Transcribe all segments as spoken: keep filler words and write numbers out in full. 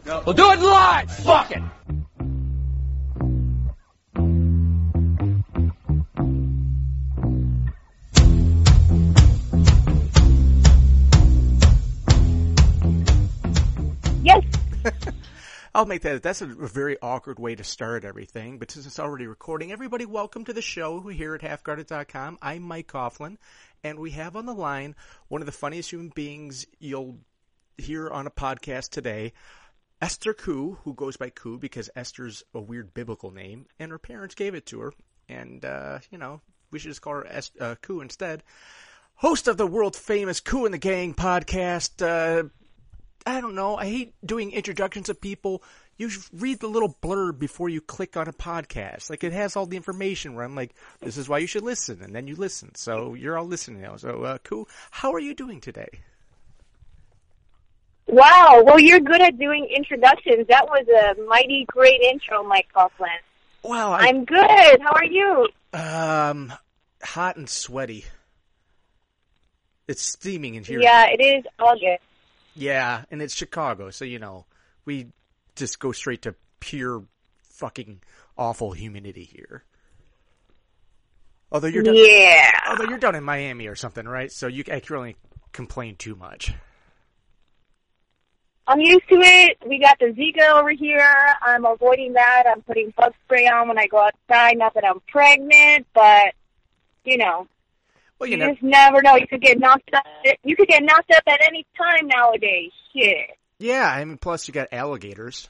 No. We'll do it live! Fuck it! Yes! I'll make that. That's a very awkward way to start everything, but since it's already recording, everybody welcome to the show here at half guarded dot com. I'm Mike Coughlin, and we have on the line one of the funniest human beings you'll hear on a podcast today, Esther Koo, who goes by Koo because Esther's a weird biblical name, and her parents gave it to her, and, uh, you know, we should just call her Est- uh, Koo instead. Host of the world-famous Koo and the Gang podcast. uh, I don't know, I hate doing introductions of people. You should read the little blurb before you click on a podcast. Like, it has all the information where I'm like, this is why you should listen, and then you listen. So you're all listening now. So, uh, Koo, how are you doing today? Wow, well, you're good at doing introductions. That was a mighty great intro, Mike Coughlin. Well, I, I'm good. How are you? Um, hot and sweaty. It's steaming in here. Yeah, it is August. Yeah, and it's Chicago, so, you know, we just go straight to pure fucking awful humidity here. Although you're done, yeah. Although you're down in Miami or something, right? So you I can really complain too much. I'm used to it. We got the Zika over here. I'm avoiding that. I'm putting bug spray on when I go outside. Not that I'm pregnant, but, you know, well, you, you never, just never know. You could get knocked up. You could get knocked up at any time nowadays. Shit. Yeah, I mean, plus you got alligators.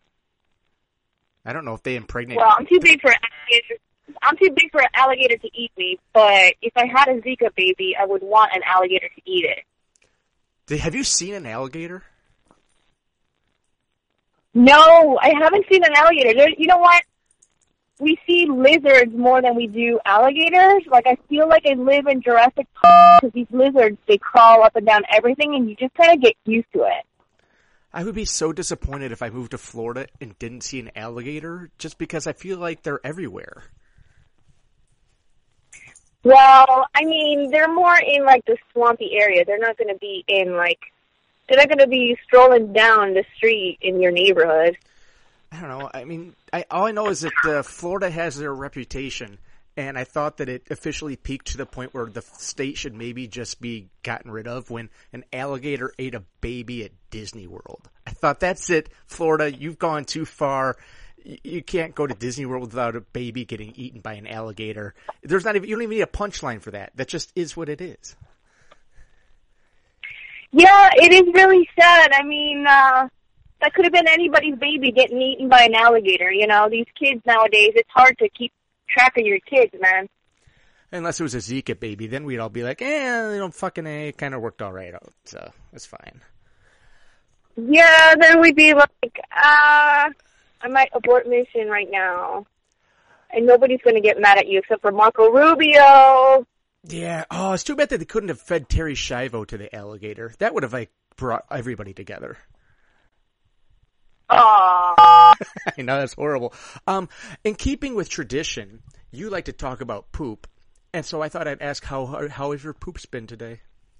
I don't know if they impregnate. Well, I'm too big for alligators. I'm too big for an alligator to eat me, but if I had a Zika baby, I would want an alligator to eat it. Did, have you seen an alligator? No, I haven't seen an alligator. There, you know what? We see lizards more than we do alligators. Like, I feel like I live in Jurassic Park because these lizards, they crawl up and down everything, and you just kind of get used to it. I would be so disappointed if I moved to Florida and didn't see an alligator, just because I feel like they're everywhere. Well, I mean, they're more in, like, the swampy area. They're not going to be in, like, they're not going to be strolling down the street in your neighborhood. I don't know. I mean, I, all I know is that uh, Florida has their reputation, and I thought that it officially peaked to the point where the state should maybe just be gotten rid of when an alligator ate a baby at Disney World. I thought, that's it, Florida, you've gone too far. You, you can't go to Disney World without a baby getting eaten by an alligator. There's not even, you don't even need a punchline for that. That just is what it is. Yeah, it is really sad. I mean, uh, that could have been anybody's baby getting eaten by an alligator, you know? These kids nowadays, it's hard to keep track of your kids, man. Unless it was a Zika baby, then we'd all be like, eh, you know, fucking A, it kind of worked all right out, so it's fine. Yeah, then we'd be like, ah, uh, I might abort mission right now. And nobody's going to get mad at you except for Marco Rubio. Yeah. Oh, it's too bad that they couldn't have fed Terry Schiavo to the alligator. That would have, like, brought everybody together. Aww. I know, that's horrible. Um, in keeping with tradition, you like to talk about poop, and so I thought I'd ask how how has your poops been today?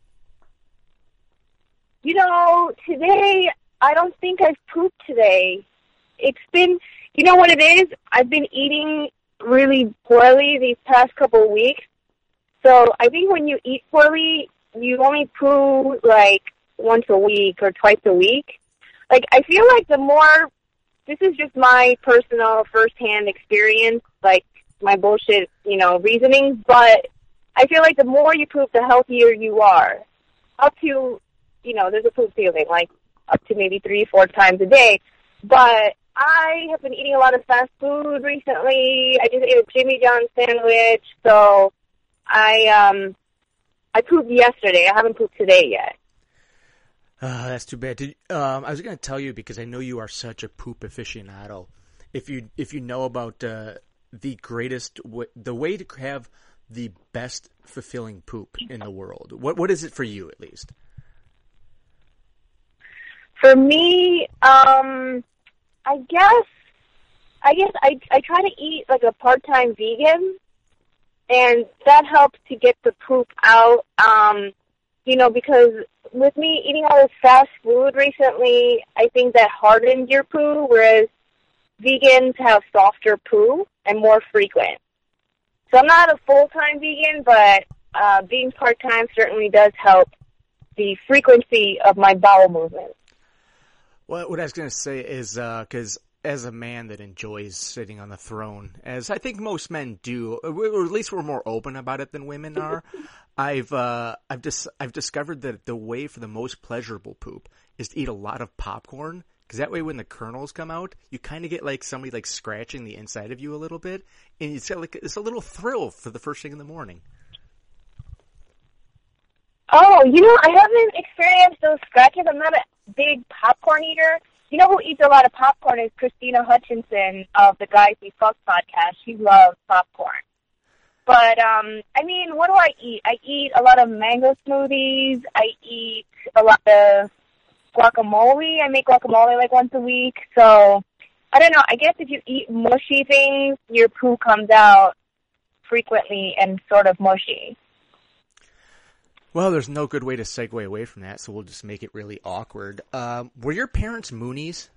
You know, today, I don't think I've pooped today. It's been, you know what it is? I've been eating really poorly these past couple of weeks. So I think when you eat poorly, you only poo like once a week or twice a week. Like, I feel like the more, this is just my personal first-hand experience, like my bullshit, you know, reasoning, but I feel like the more you poop, the healthier you are. Up to, you know, there's a poop ceiling, like up to maybe three, four times a day. But I have been eating a lot of fast food recently. I just ate a Jimmy John's sandwich, so I um I pooped yesterday. I haven't pooped today yet. Uh, that's too bad. Did, um, I was going to tell you because I know you are such a poop aficionado. If you if you know about uh, the greatest w- the way to have the best fulfilling poop in the world, what what is it for you at least? For me, um, I guess I guess I I try to eat like a part-time vegan, and that helps to get the poop out. Um, you know, because with me eating all this fast food recently, I think that hardens your poo, whereas vegans have softer poo and more frequent. So I'm not a full-time vegan, but uh, being part-time certainly does help the frequency of my bowel movements. Well, what I was going to say is, because uh, as a man that enjoys sitting on the throne, as I think most men do, or at least we're more open about it than women are, I've uh, I've dis- I've discovered that the way for the most pleasurable poop is to eat a lot of popcorn, because that way when the kernels come out, you kind of get like somebody like scratching the inside of you a little bit, and it's like it's a little thrill for the first thing in the morning. Oh, you know, I haven't experienced those scratches. I'm not a big popcorn eater. You know who eats a lot of popcorn is Christina Hutchinson of the Guys We Fuck podcast. She loves popcorn. But, um, I mean, what do I eat? I eat a lot of mango smoothies. I eat a lot of guacamole. I make guacamole like once a week. So, I don't know. I guess if you eat mushy things, your poo comes out frequently and sort of mushy. Well, there's no good way to segue away from that, so we'll just make it really awkward. Um, were your parents Moonies?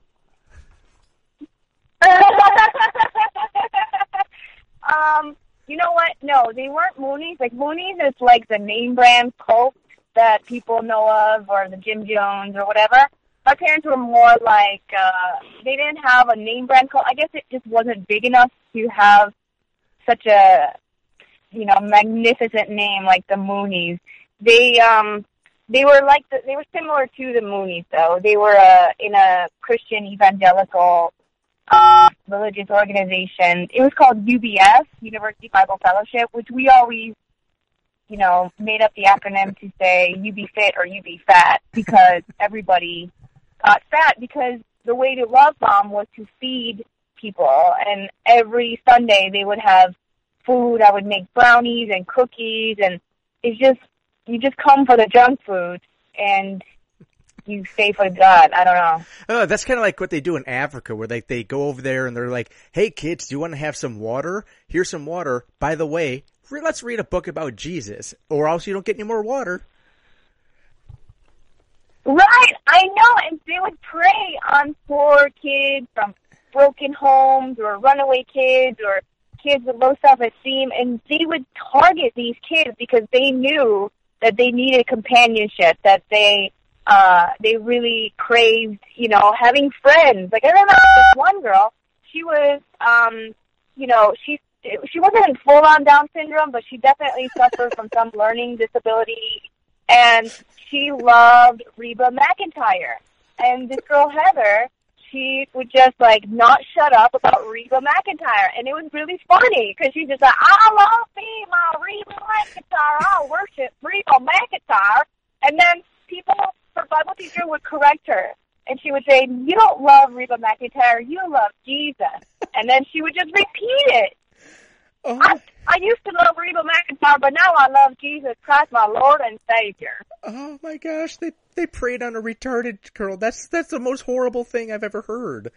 um, you know what? No, they weren't Moonies. Like, Moonies is like the name brand cult that people know of, or the Jim Jones or whatever. My parents were more like, uh, they didn't have a name brand cult. I guess it just wasn't big enough to have such a, you know, magnificent name like the Moonies. They um they were like the, they were similar to the Moonies though. They were uh, in a Christian evangelical uh, religious organization. It was called U B F, University Bible Fellowship, which we always, you know, made up the acronym to say you be fit or you be fat, because everybody got fat, because the way to love bomb was to feed people, and every Sunday they would have food. I would make brownies and cookies, and it's just You just come for the junk food, and you stay for God. I don't know. Oh, that's kind of like what they do in Africa, where they, they go over there and they're like, hey, kids, do you want to have some water? Here's some water. By the way, re- let's read a book about Jesus, or else you don't get any more water. Right, I know. And they would prey on poor kids from broken homes or runaway kids or kids with low self-esteem, and they would target these kids because they knew that they needed companionship, that they uh they really craved, you know, having friends. Like, I remember this one girl, she was, um, you know, she she wasn't full-on Down syndrome, but she definitely suffered from some learning disability, and she loved Reba McEntire. And this girl, Heather, she would just, like, not shut up about Reba McEntire. And it was really funny, because she's just like, I love me, my Reba McEntire. I worship Reba McEntire. And then people, her Bible teacher would correct her. And she would say, you don't love Reba McEntire, you love Jesus. And then she would just repeat it. Oh. I, I used to love Reba McEntire, but now I love Jesus Christ, my Lord and Savior. Oh my gosh, they they preyed on a retarded girl. That's that's the most horrible thing I've ever heard.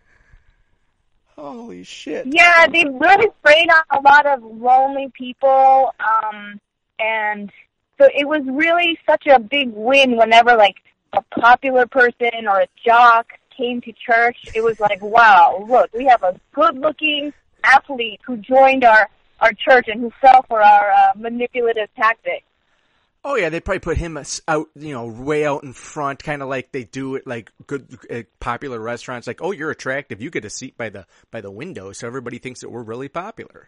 Holy shit. Yeah, they really preyed on a lot of lonely people, um, and so it was really such a big win whenever, like, a popular person or a jock came to church. It was like, wow, look, we have a good-looking athlete who joined our, our church and who fell for our uh, manipulative tactics. Oh yeah, they probably put him out, you know, way out in front, kind of like they do at like good, uh, popular restaurants. Like, oh, you're attractive, you get a seat by the by the window, so everybody thinks that we're really popular.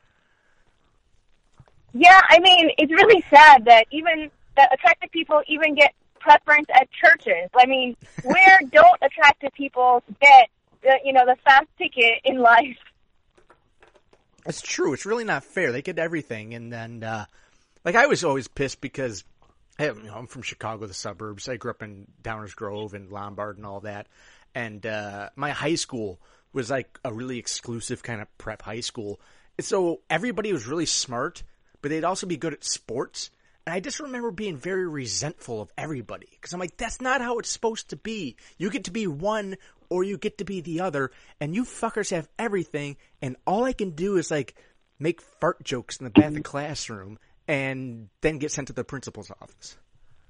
Yeah, I mean, it's really sad that even that attractive people even get preference at churches. I mean, where don't attractive people get the, you know, the fast ticket in life? It's true. It's really not fair. They get everything, and then. Uh, Like, I was always pissed because, you know, I'm from Chicago, the suburbs. I grew up in Downers Grove and Lombard and all that. And uh, my high school was like a really exclusive kind of prep high school. And so everybody was really smart, but they'd also be good at sports. And I just remember being very resentful of everybody. Because I'm like, that's not how it's supposed to be. You get to be one or you get to be the other. And you fuckers have everything. And all I can do is, like, make fart jokes in the back of the classroom. And then get sent to the principal's office.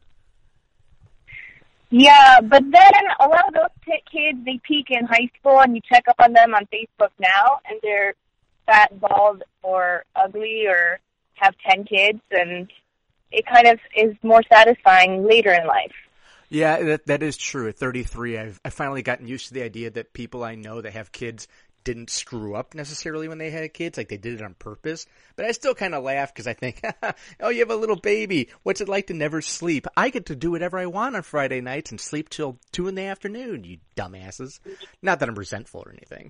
Yeah, but then a lot of those t- kids, they peak in high school, and you check up on them on Facebook now, and they're fat, bald, or ugly, or have ten kids, and it kind of is more satisfying later in life. Yeah, that that is true. At thirty-three, I've I've finally gotten used to the idea that people I know that have kids didn't screw up necessarily when they had kids, like they did it on purpose. But I still kind of laugh because I think, oh, you have a little baby. What's it like to never sleep? I get to do whatever I want on Friday nights and sleep till two in the afternoon, you dumbasses. Not that I'm resentful or anything.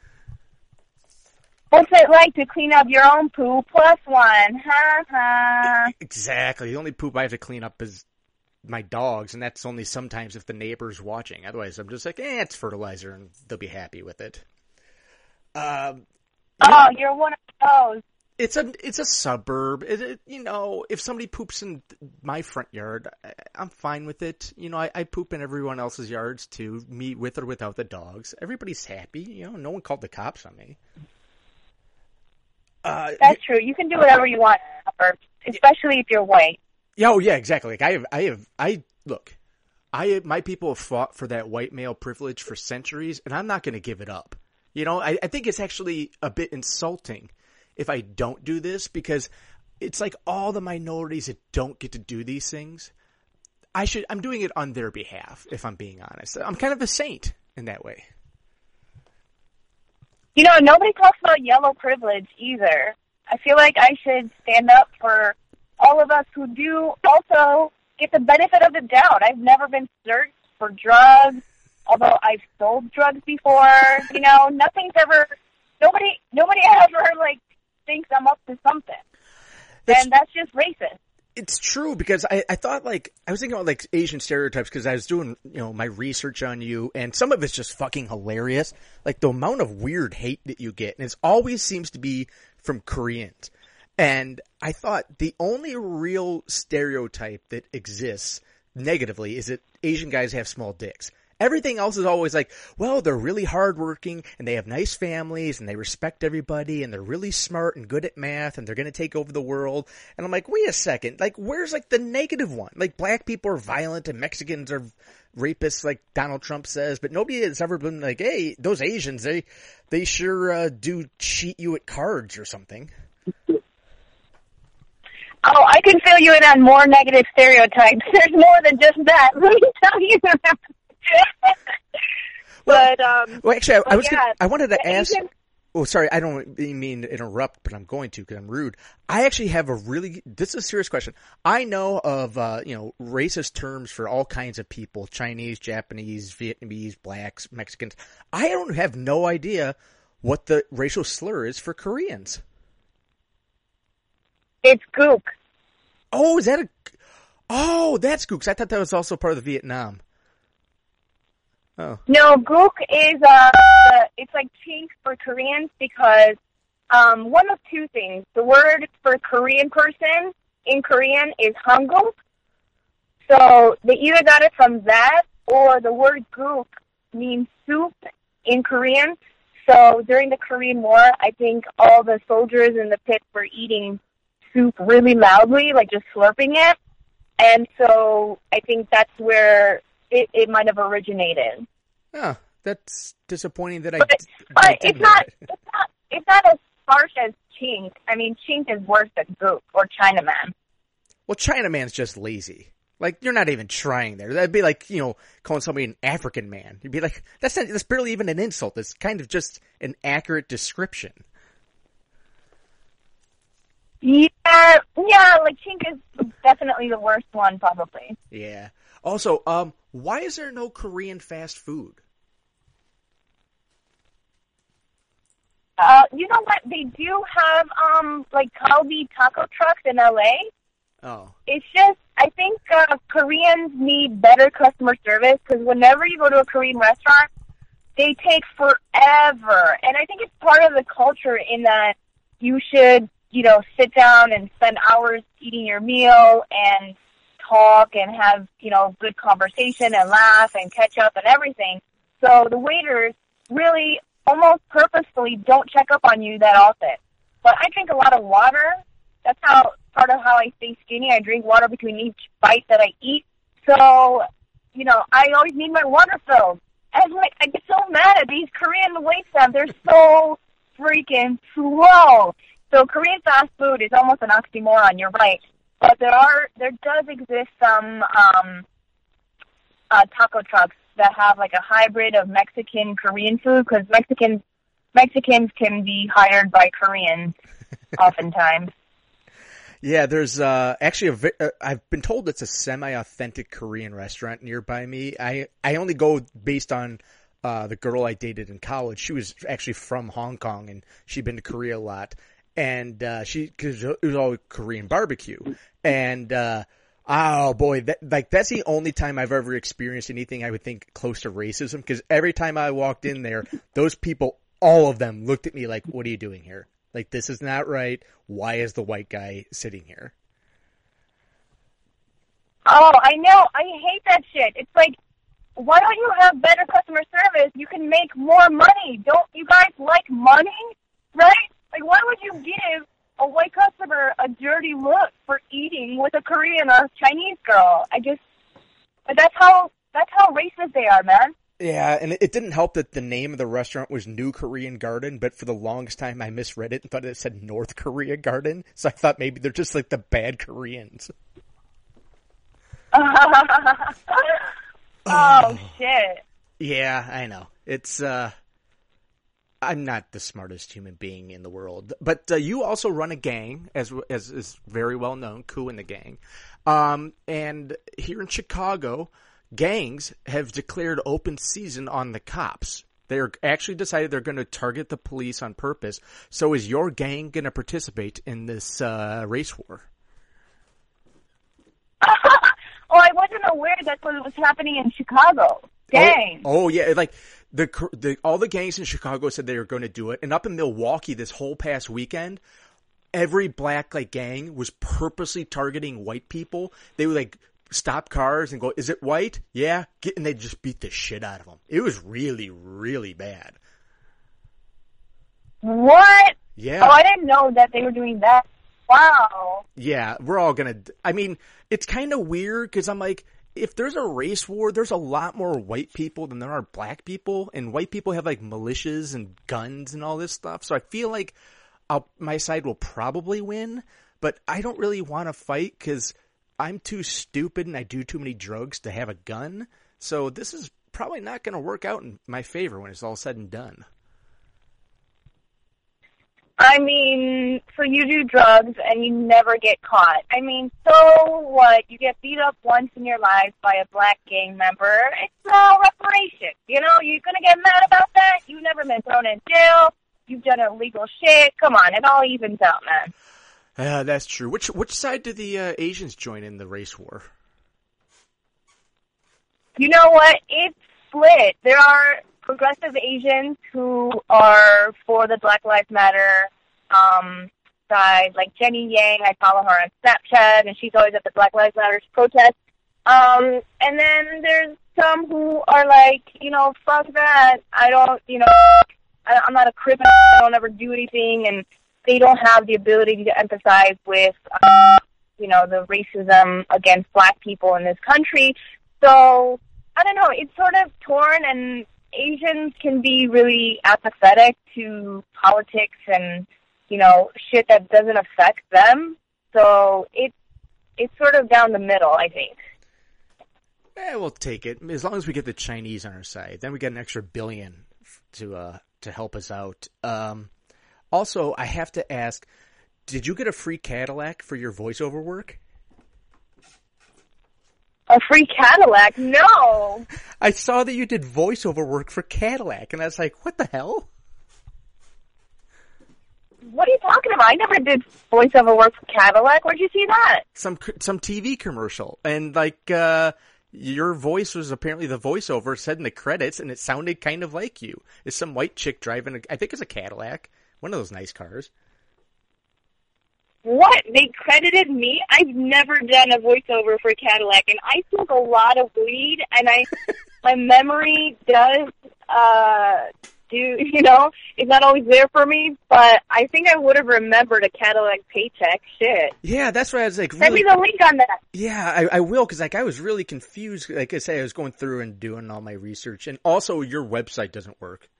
What's it like to clean up your own poo plus one? Ha ha. Exactly. The only poop I have to clean up is my dogs, and that's only sometimes if the neighbor's watching. Otherwise, I'm just like, eh, it's fertilizer, and they'll be happy with it. Um, oh, you're one of those. It's a it's a suburb. It, it, you know, if somebody poops in my front yard, I, I'm fine with it. You know, I, I poop in everyone else's yards too, me with or without the dogs. Everybody's happy. You know, no one called the cops on me. Uh, That's true. You can do whatever you want, especially if you're white. Yeah, oh yeah, exactly. Like I have, I have, I look. I my people have fought for that white male privilege for centuries, and I'm not going to give it up. You know, I, I think it's actually a bit insulting if I don't do this, because it's like all the minorities that don't get to do these things. I should. I'm doing it on their behalf, if I'm being honest. I'm kind of a saint in that way. You know, nobody talks about yellow privilege either. I feel like I should stand up for all of us who do also get the benefit of the doubt. I've never been searched for drugs, although I've sold drugs before. You know, nothing's ever, nobody, nobody ever, like, thinks I'm up to something. That's, and that's just racist. It's true, because I, I thought, like, I was thinking about, like, Asian stereotypes, because I was doing, you know, my research on you, and some of it's just fucking hilarious. Like, the amount of weird hate that you get, and it always seems to be from Koreans. And I thought the only real stereotype that exists negatively is that Asian guys have small dicks. Everything else is always like, well, they're really hardworking, and they have nice families, and they respect everybody, and they're really smart and good at math, and they're going to take over the world. And I'm like, wait a second, like, where's, like, the negative one? Like, black people are violent, and Mexicans are rapists, like Donald Trump says, but nobody has ever been like, hey, those Asians, they, they sure uh, do cheat you at cards or something. Oh, I can fill you in on more negative stereotypes. There's more than just that. Let me tell you. well, but um, well, actually, I, I was yeah, gonna, I wanted to ask. Asian... Oh, sorry, I don't mean to interrupt, but I'm going to because I'm rude. I actually have a really. This is a serious question. I know of uh, you know racist terms for all kinds of people: Chinese, Japanese, Vietnamese, blacks, Mexicans. I don't have no idea what the racial slur is for Koreans. It's gook. Oh, is that a? Oh, that's gooks. I thought that was also part of the Vietnam. Oh. No, gook is uh, it's like chink for Koreans because um, one of two things. The word for Korean person in Korean is hangul. So they either got it from that or the word gook means soup in Korean. So during the Korean War, I think all the soldiers in the pit were eating soup really loudly, like just slurping it. And so I think that's where it, it might have originated. Oh, that's disappointing that I. But, but I it's not. It's not. It's not as harsh as chink. I mean, chink is worse than gook or Chinaman. Well, Chinaman's just lazy. Like you're not even trying there. That'd be like you know calling somebody an African man. You'd be like, that's not. That's barely even an insult. It's kind of just an accurate description. Yeah, yeah, like chink is definitely the worst one, probably. Yeah. Also, um, why is there no Korean fast food? Uh, you know what? They do have, um, like Kalbi taco trucks in L A. Oh. It's just, I think, uh, Koreans need better customer service, because whenever you go to a Korean restaurant, they take forever. And I think it's part of the culture in that you should, you know, sit down and spend hours eating your meal and talk and have, you know, good conversation and laugh and catch up and everything. So the waiters really almost purposefully don't check up on you that often. But I drink a lot of water. That's how part of how I stay skinny. I drink water between each bite that I eat. So you know, I always need my water filled. And like, I get so mad at these Korean wait staff. They're so freaking slow. So Korean fast food is almost an oxymoron. You're right, but there are there does exist some um, uh, taco trucks that have like a hybrid of Mexican Korean food, because Mexican Mexicans can be hired by Koreans oftentimes. Yeah, there's uh, actually a. Vi- uh, I've been told it's a semi-authentic Korean restaurant nearby me. I I only go based on uh, the girl I dated in college. She was actually from Hong Kong, and she'd been to Korea a lot. And uh, she, cause it was all Korean barbecue, and uh, oh boy, that like that's the only time I've ever experienced anything I would think close to racism. Because every time I walked in there, those people, all of them, looked at me like, "What are you doing here? Like, this is not right. Why is the white guy sitting here?" Oh, I know. I hate that shit. It's like, why don't you have better customer service? You can make more money. Don't you guys like money? Right? Like, why would you give a white customer a dirty look for eating with a Korean or Chinese girl? I just, that's how, that's how racist they are, man. Yeah, and it didn't help that the name of the restaurant was New Korean Garden, but for the longest time I misread it and thought it said North Korea Garden, so I thought maybe they're just like the bad Koreans. Oh, shit. Yeah, I know. It's, uh, I'm not the smartest human being in the world, but uh, you also run a gang, as as is very well known, Coup and the Gang. Um, and here in Chicago, gangs have declared open season on the cops. They're actually decided they're going to target the police on purpose. So is your gang going to participate in this uh, race war? Oh, I wasn't aware that's what was happening in Chicago. Dang. Oh, oh yeah, like the the all the gangs in Chicago said they were going to do it, and up in Milwaukee this whole past weekend, every black like gang was purposely targeting white people. They would like stop cars and go, "Is it white? Yeah," Get, and they just beat the shit out of them. It was really, really bad. What? Yeah. Oh, I didn't know that they were doing that. Wow. Yeah, we're all gonna. I mean, it's kind of weird because I'm like, if there's a race war, there's a lot more white people than there are black people, and white people have like militias and guns and all this stuff. So I feel like I'll, my side will probably win, but I don't really want to fight because I'm too stupid and I do too many drugs to have a gun. So this is probably not going to work out in my favor when it's all said and done. I mean, so you do drugs and you never get caught. I mean, so what? You get beat up once in your life by a black gang member. It's no reparation. You know, you're going to get mad about that? You've never been thrown in jail. You've done illegal shit. Come on, it all evens out, man. Uh, that's true. Which which side do the uh, Asians join in the race war? You know what? It's split. There are progressive Asians who are for the Black Lives Matter um, side, like Jenny Yang. I follow her on Snapchat, and she's always at the Black Lives Matter protest. Um, and then there's some who are like, you know, fuck that. I don't, you know, I, I'm not a criminal. I don't ever do anything, and they don't have the ability to empathize with, um, you know, the racism against black people in this country. So, I don't know, it's sort of torn, and Asians can be really apathetic to politics and, you know, shit that doesn't affect them. So it's it's sort of down the middle, I think. Eh, we'll take it as long as we get the Chinese on our side. Then we get an extra billion to uh to help us out. Um, also, I have to ask: did you get a free Cadillac for your voiceover work? A free Cadillac? No. I saw that you did voiceover work for Cadillac, and I was like, what the hell? What are you talking about? I never did voiceover work for Cadillac. Where'd you see that? Some some T V commercial. And, like, uh, your voice was apparently the voiceover said in the credits, and it sounded kind of like you. It's some white chick driving, a, I think it's a Cadillac, one of those nice cars. What? They credited me? I've never done a voiceover for Cadillac, and I smoke a lot of weed, and I, my memory does, uh, do, you know, is not always there for me, but I think I would have remembered a Cadillac Paycheck. Shit. Yeah, that's why I was like, Send really, me the link on that. Yeah, I, I will, because like I was really confused. Like I say, I was going through and doing all my research, and also your website doesn't work.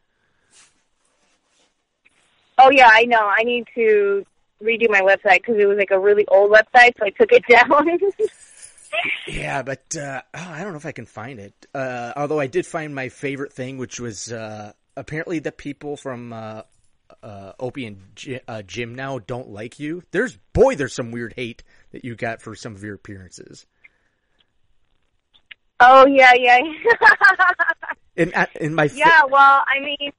Oh yeah, I know. I need to redo my website because it was like a really old website, so I took it down. Yeah, but uh, oh, I don't know if I can find it. Uh, although I did find my favorite thing, which was uh, apparently the people from uh, uh, Opie and Jim, uh, Jim now don't like you. There's boy, there's some weird hate that you got for some of your appearances. Oh yeah, yeah. in in my fa- yeah, well, I mean.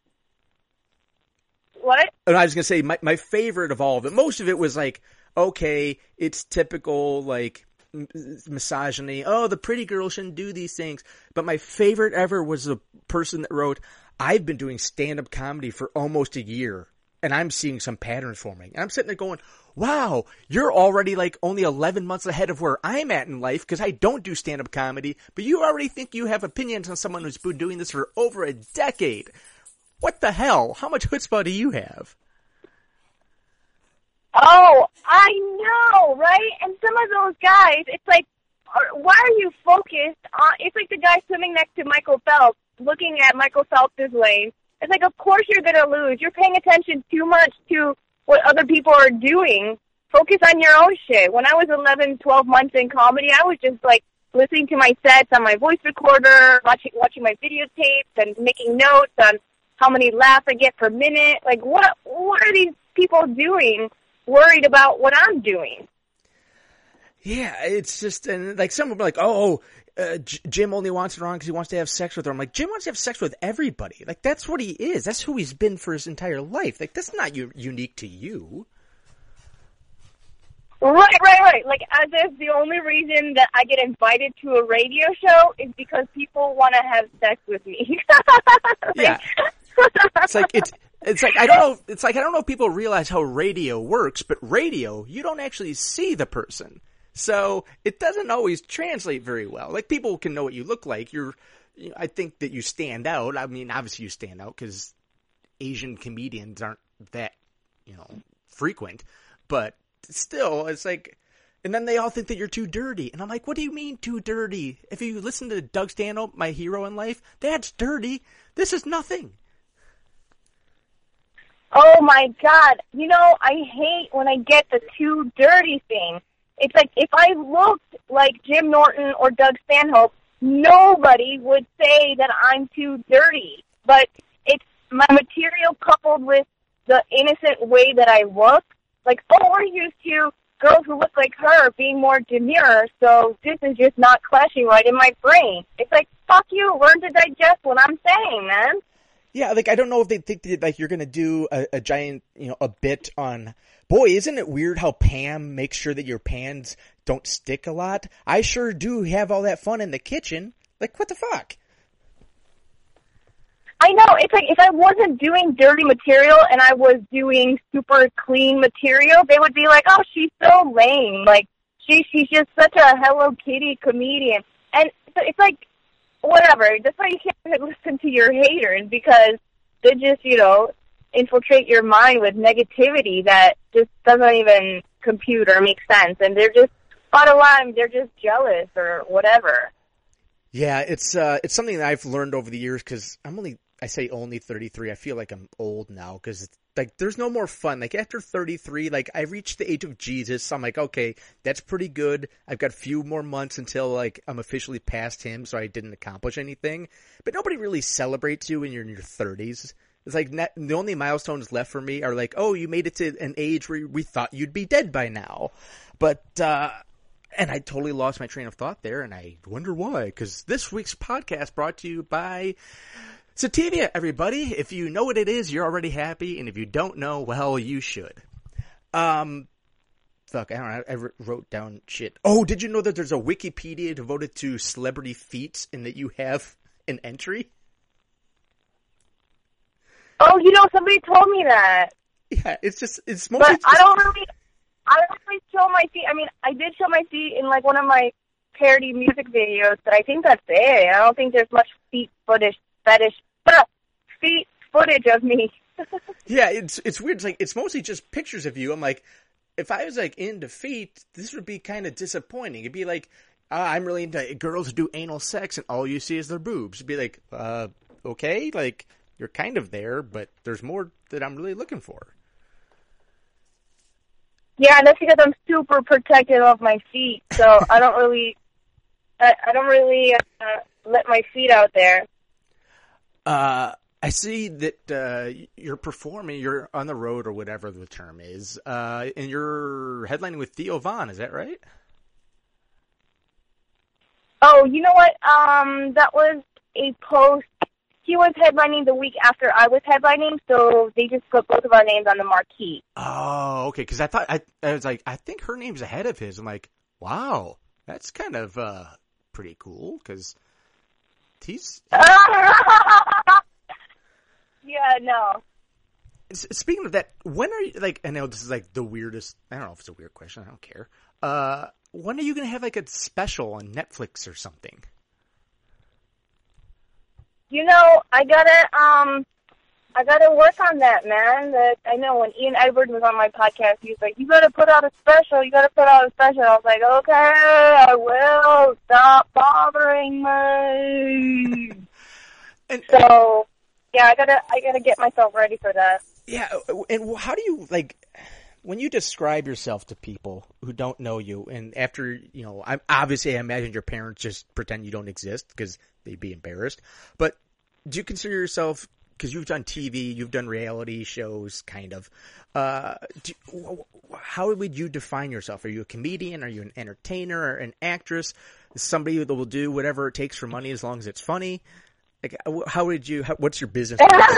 What? And I was going to say, my, my favorite of all of it, most of it was like, okay, it's typical, like, m- misogyny. Oh, the pretty girl shouldn't do these things. But my favorite ever was the person that wrote, I've been doing stand-up comedy for almost a year, and I'm seeing some patterns forming. And I'm sitting there going, wow, you're already like only eleven months ahead of where I'm at in life because I don't do stand-up comedy, but you already think you have opinions on someone who's been doing this for over a decade. What the hell? How much chutzpah do you have? Oh, I know, right? And some of those guys, it's like, why are you focused on, it's like the guy swimming next to Michael Phelps, looking at Michael Phelps' lane. It's like, of course you're going to lose. You're paying attention too much to what other people are doing. Focus on your own shit. When I was eleven, twelve months in comedy, I was just like listening to my sets on my voice recorder, watching, watching my videotapes and making notes on how many laughs I get per minute. Like, what what are these people doing worried about what I'm doing? Yeah, it's just, and like some of them are like, oh, uh, J- Jim only wants it wrong because he wants to have sex with her. I'm like, Jim wants to have sex with everybody. Like, that's what he is. That's who he's been for his entire life. Like, that's not u- unique to you. Right, right, right. Like, as if the only reason that I get invited to a radio show is because people want to have sex with me. Like, yeah. It's like, it's, it's like, I don't know, it's like, I don't know if people realize how radio works, but radio, you don't actually see the person. So it doesn't always translate very well. Like, people can know what you look like. You're, you know, I think that you stand out. I mean, obviously you stand out because Asian comedians aren't that, you know, frequent, but still, it's like, and then they all think that you're too dirty. And I'm like, what do you mean too dirty? If you listen to Doug Stanhope, my hero in life, that's dirty. This is nothing. Oh my God. You know, I hate when I get the too dirty thing. It's like, if I looked like Jim Norton or Doug Stanhope, nobody would say that I'm too dirty. But it's my material coupled with the innocent way that I look. Like, oh, we're used to girls who look like her being more demure, so this is just not clashing right in my brain. It's like, fuck you, learn to digest what I'm saying, man. Yeah, like, I don't know if they think that, like, you're going to do a, a giant, you know, a bit on, boy, isn't it weird how Pam makes sure that your pans don't stick a lot? I sure do have all that fun in the kitchen. Like, what the fuck? I know, it's like, if I wasn't doing dirty material and I was doing super clean material, they would be like, oh, she's so lame. Like, she she's just such a Hello Kitty comedian. And it's like, whatever. That's why you can't listen to your haters, because they just, you know, infiltrate your mind with negativity that just doesn't even compute or make sense. And they're just, bottom line, they're just jealous or whatever. Yeah, it's uh, it's something that I've learned over the years, because I'm only, I say only thirty-three. I feel like I'm old now, because like, there's no more fun. Like, after thirty-three, like, I reached the age of Jesus. So I'm like, okay, that's pretty good. I've got a few more months until, like, I'm officially past him, so I didn't accomplish anything. But nobody really celebrates you when you're in your thirties. It's like, not, the only milestones left for me are like, oh, you made it to an age where we thought you'd be dead by now. But, uh, and I totally lost my train of thought there, and I wonder why. Because this week's podcast brought to you by Sativia, everybody. If you know what it is, you're already happy, and if you don't know, well, you should. Um, fuck, I don't know, I wrote down shit. Oh, did you know that there's a Wikipedia devoted to celebrity feats, and that you have an entry? Oh, you know, somebody told me that. Yeah, it's just, it's mostly But I don't really, I don't really show my feet. I mean, I did show my feet in, like, one of my parody music videos, but I think that's it. I don't think there's much feet fetish, fetish, feet footage of me. Yeah, it's it's weird. It's like it's mostly just pictures of you. I'm like, if I was like in defeat, this would be kind of disappointing. It'd be like, uh, I'm really into girls who do anal sex, and all you see is their boobs. It'd be like, uh, okay, like you're kind of there, but there's more that I'm really looking for. Yeah, and that's because I'm super protective of my feet, so I don't really, I, I don't really uh, let my feet out there. Uh. I see that uh, you're performing, you're on the road or whatever the term is, uh, and you're headlining with Theo Von, is that right? Oh, you know what? Um, that was a post. He was headlining the week after I was headlining, so they just put both of our names on the marquee. Oh, okay, because I thought, I, I was like, I think her name's ahead of his. I'm like, wow, that's kind of uh, pretty cool, because he's... Yeah, no. Speaking of that, when are you, like, I know this is like the weirdest, I don't know if it's a weird question, I don't care. Uh, when are you going to have like a special on Netflix or something? You know, I gotta, um, I gotta work on that, man. That I know when Ian Edwards was on my podcast, he was like, you gotta put out a special, you gotta put out a special. I was like, okay, I will, stop bothering me. And so... Yeah, I gotta, I gotta get myself ready for that. Yeah, and how do you, like, when you describe yourself to people who don't know you, and after, you know, I obviously I imagine your parents just pretend you don't exist because they'd be embarrassed, but do you consider yourself, because you've done T V, you've done reality shows, kind of, uh, do, how would you define yourself? Are you a comedian? Are you an entertainer or an actress? Somebody that will do whatever it takes for money as long as it's funny? Like, how would you, how, what's your business?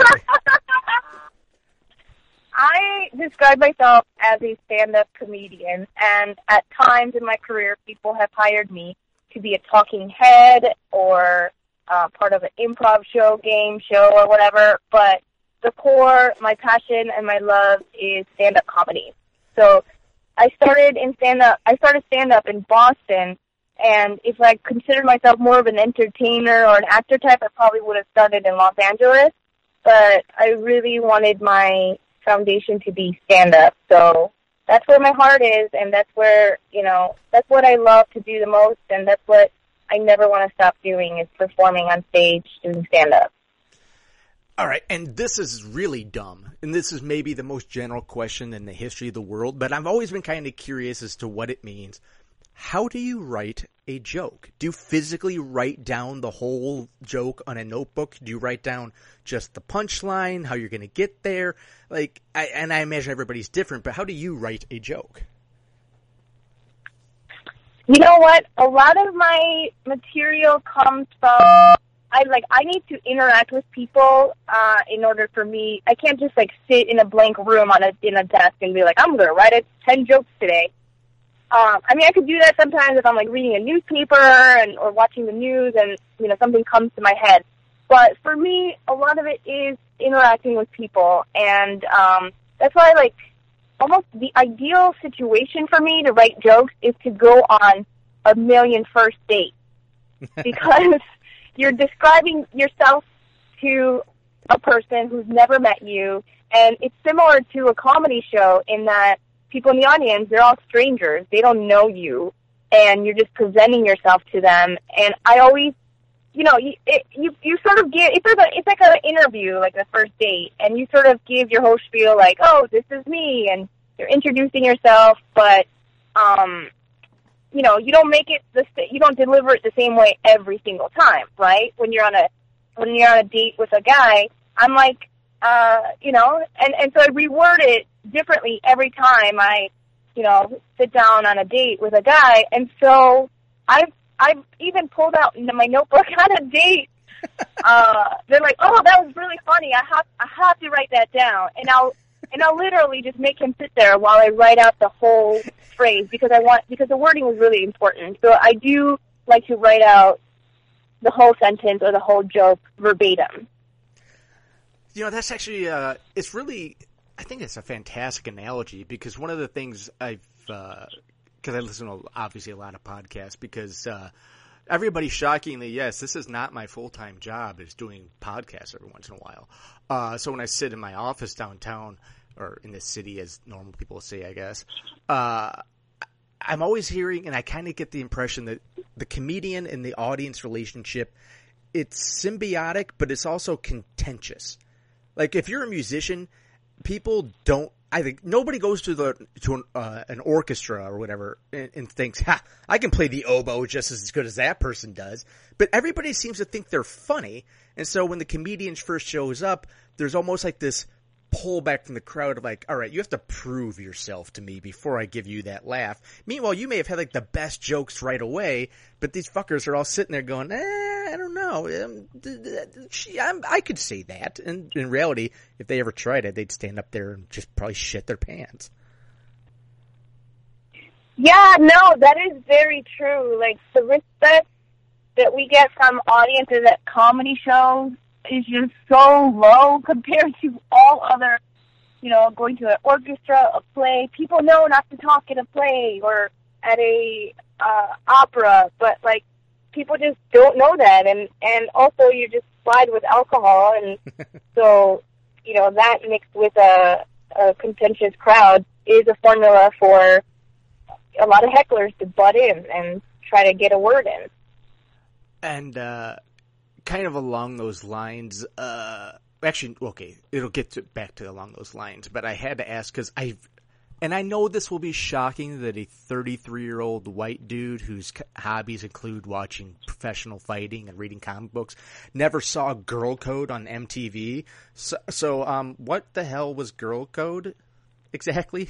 I describe myself as a stand-up comedian, and at times in my career, people have hired me to be a talking head or uh, part of an improv show, game show, or whatever, but the core, my passion and my love is stand-up comedy. So I started in stand-up, I started stand-up in Boston. And if I considered myself more of an entertainer or an actor type, I probably would have started in Los Angeles. But I really wanted my foundation to be stand-up. So that's where my heart is, and that's where, you know, that's what I love to do the most, and that's what I never want to stop doing is performing on stage doing stand-up. All right, and this is really dumb, and this is maybe the most general question in the history of the world, but I've always been kind of curious as to what it means. How do you write a joke? Do you physically write down the whole joke on a notebook? Do you write down just the punchline, how you're going to get there? Like, I, and I imagine everybody's different, but how do you write a joke? You know what? A lot of my material comes from, I like, I need to interact with people, uh, in order for me, I can't just like sit in a blank room on a, in a desk and be like, I'm going to write a ten jokes today. Um, I mean, I could do that sometimes if I'm like reading a newspaper and or watching the news and, you know, something comes to my head. But for me, a lot of it is interacting with people. And um, that's why, like, almost the ideal situation for me to write jokes is to go on a million first dates. Because you're describing yourself to a person who's never met you. And it's similar to a comedy show in that people in the audience, they're all strangers. They don't know you, and you're just presenting yourself to them. And I always, you know, you it, you, you sort of give, it's like, a, it's like an interview, like a first date, and you sort of give your whole spiel like, oh, this is me, and you're introducing yourself, but, um, you know, you don't make it, the you don't deliver it the same way every single time, right? When you're on a, when you're on a date with a guy, I'm like, uh, you know, and, and so I reword it differently every time I, you know, sit down on a date with a guy. And so I've, I've even pulled out my notebook on a date. Uh, they're like, oh, that was really funny. I have, I have to write that down. And I'll, and I'll literally just make him sit there while I write out the whole phrase because I want, because the wording was really important. So I do like to write out the whole sentence or the whole joke verbatim. You know, that's actually, uh, it's really, I think it's a fantastic analogy because one of the things I've, uh, because I listen to obviously a lot of podcasts because, uh, everybody, shockingly, yes, this is not my full-time job, is doing podcasts every once in a while. Uh, so when I sit in my office downtown, or in the city, as normal people say, I guess, uh, I'm always hearing, and I kind of get the impression that the comedian and the audience relationship, it's symbiotic, but it's also contentious. Like, if you're a musician, people don't, I think, nobody goes to the to an, uh, an orchestra or whatever and, and thinks, ha, I can play the oboe just as good as that person does. But everybody seems to think they're funny, and so when the comedian first shows up, there's almost like this pullback from the crowd of like, all right, you have to prove yourself to me before I give you that laugh. Meanwhile, you may have had like the best jokes right away, but these fuckers are all sitting there going, eh, I don't know. Um, I'm, I could say that. And in reality, if they ever tried it, they'd stand up there and just probably shit their pants. Yeah, no, that is very true. Like, the respect that we get from audiences at comedy shows is just so low compared to all other, you know, going to an orchestra, a play. People know not to talk in a play or at a uh, opera, but, like, people just don't know that. And, and also you just slide with alcohol, and so, you know, that mixed with a, a contentious crowd is a formula for a lot of hecklers to butt in and try to get a word in. And, uh... kind of along those lines, uh, actually, okay, it'll get to, back to along those lines, but I had to ask because I've, and I know this will be shocking that a thirty-three-year-old white dude whose hobbies include watching professional fighting and reading comic books never saw Girl Code on M T V. So, so um, what the hell was Girl Code exactly?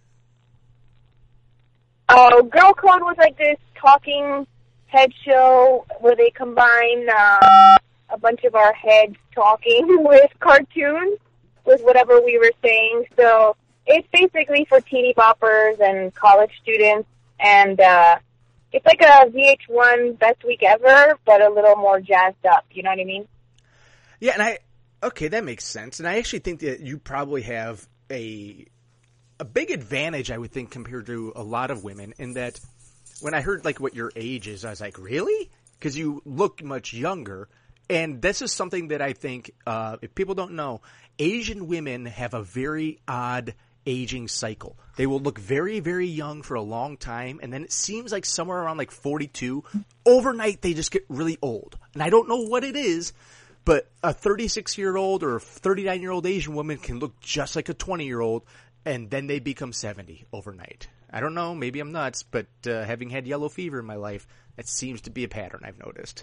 Oh, Girl Code was like this talking head show where they combine uh, a bunch of our heads talking with cartoons, with whatever we were saying. So it's basically for teeny boppers and college students, and uh, it's like a V H one Best Week Ever, but a little more jazzed up. You know what I mean? Yeah, and I okay, that makes sense. And I actually think that you probably have a a big advantage, I would think, compared to a lot of women, in that when I heard, like, what your age is, I was like, really? Because you look much younger. And this is something that I think, uh, if people don't know, Asian women have a very odd aging cycle. They will look very, very young for a long time, and then it seems like somewhere around, like, forty-two, overnight they just get really old. And I don't know what it is, but a thirty-six-year-old or a thirty-nine-year-old Asian woman can look just like a twenty-year-old, and then they become seventy overnight. I don't know, maybe I'm nuts, but uh, having had yellow fever in my life, that seems to be a pattern I've noticed.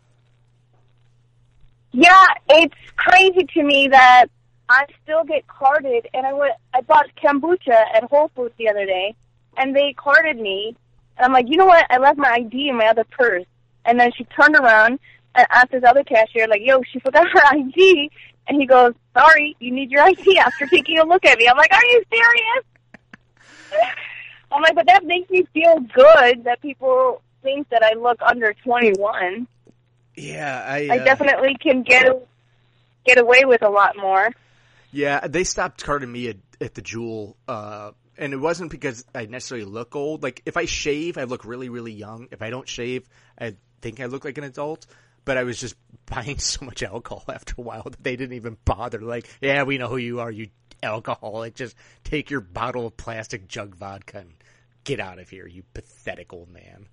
Yeah, it's crazy to me that I still get carded, and I went, I bought kombucha at Whole Foods the other day, and they carded me, and I'm like, you know what, I left my I D in my other purse, and then she turned around and asked this other cashier, like, yo, she forgot her I D, and he goes, sorry, you need your I D after taking a look at me. I'm like, are you serious? I'm like, but that makes me feel good that people think that I look under twenty-one. Yeah, I... Uh, I definitely can get get away with a lot more. Yeah, they stopped carding me at, at the Jewel, uh, and it wasn't because I necessarily look old. Like, if I shave, I look really, really young. If I don't shave, I think I look like an adult. But I was just buying so much alcohol after a while that they didn't even bother. Like, yeah, we know who you are, you alcoholic. Just take your bottle of plastic jug vodka and get out of here, you pathetic old man.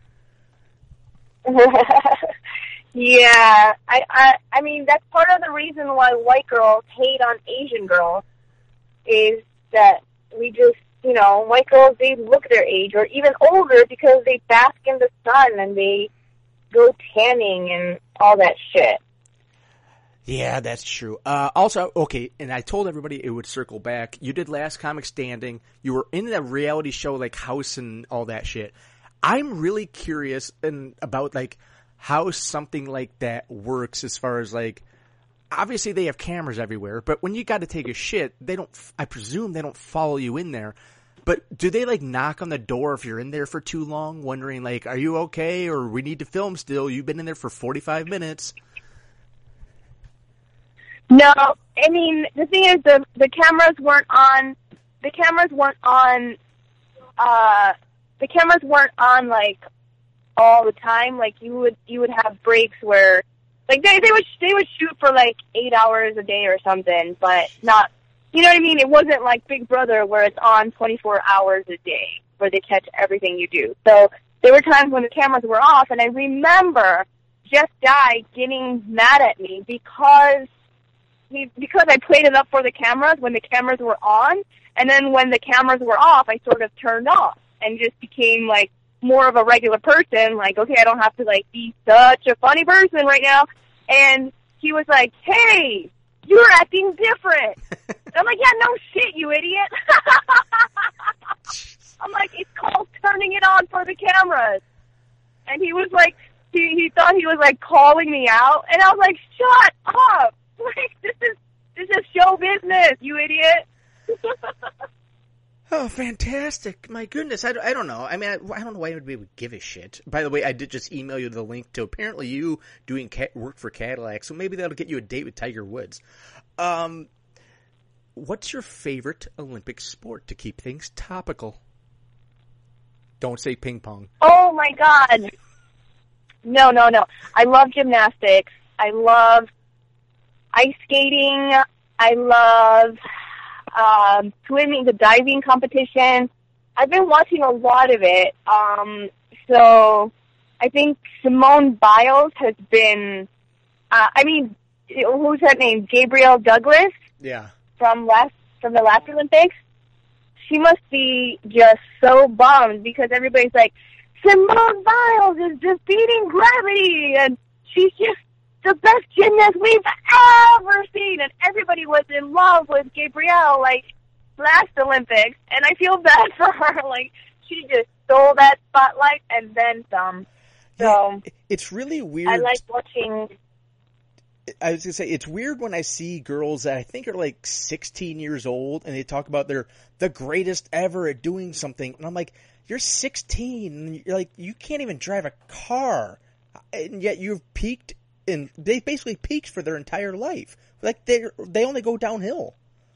Yeah, I, I, I mean, that's part of the reason why white girls hate on Asian girls, is that we just, you know, white girls, they look their age, or even older, because they bask in the sun and they go tanning and all that shit. Yeah, that's true. Uh, also, okay, and I told everybody it would circle back. You did Last Comic Standing. You were in that reality show, like House and all that shit. I'm really curious and about, like, how something like that works as far as, like, obviously they have cameras everywhere, but when you got to take a shit, they don't, I presume they don't follow you in there. But do they, like, knock on the door if you're in there for too long, wondering, like, are you okay, or we need to film still? You've been in there for forty-five minutes. No, I mean, the thing is, the the cameras weren't on, the cameras weren't on, uh, the cameras weren't on, like, all the time. Like you would you would have breaks where like they they would they would shoot for like eight hours a day or something, but not you know what I mean? It wasn't like Big Brother where it's on twenty-four hours a day where they catch everything you do. So there were times when the cameras were off, and I remember Jeff Dye getting mad at me because he because I played it up for the cameras when the cameras were on, and then when the cameras were off, I sort of turned off and just became like more of a regular person. Like, okay, I don't have to like be such a funny person right now. And he was like, "Hey, you're acting different." I'm like, "Yeah, no shit, you idiot." I'm like, "It's called turning it on for the cameras." And he was like, he, he thought he was like calling me out. And I was like, "Shut up. Like, this is, this is show business, you idiot." Oh, fantastic. My goodness. I, I don't know. I mean, I, I don't know why anybody would give a shit. By the way, I did just email you the link to apparently you doing cat, work for Cadillac, so maybe that'll get you a date with Tiger Woods. Um, what's your favorite Olympic sport to keep things topical? Don't say ping pong. Oh, my God. No, no, no. I love gymnastics. I love ice skating. I love... Um, swimming, the diving competition. I've been watching a lot of it. Um, so I think Simone Biles has been, uh, I mean, who's her name? Gabrielle Douglas? Yeah. From last, from the last Olympics? She must be just so bummed because everybody's like, Simone Biles is defeating gravity and she's just the best gymnast we've ever seen, and everybody was in love with Gabrielle, like, last Olympics, and I feel bad for her. Like, she just stole that spotlight and then some. So, yeah, it's really weird. I like watching... I was going to say, it's weird when I see girls that I think are like sixteen years old, and they talk about they're the greatest ever at doing something, and I'm like, you're sixteen, and you're like, you can't even drive a car, and yet you've peaked and they basically peaked for their entire life. Like they they only go downhill.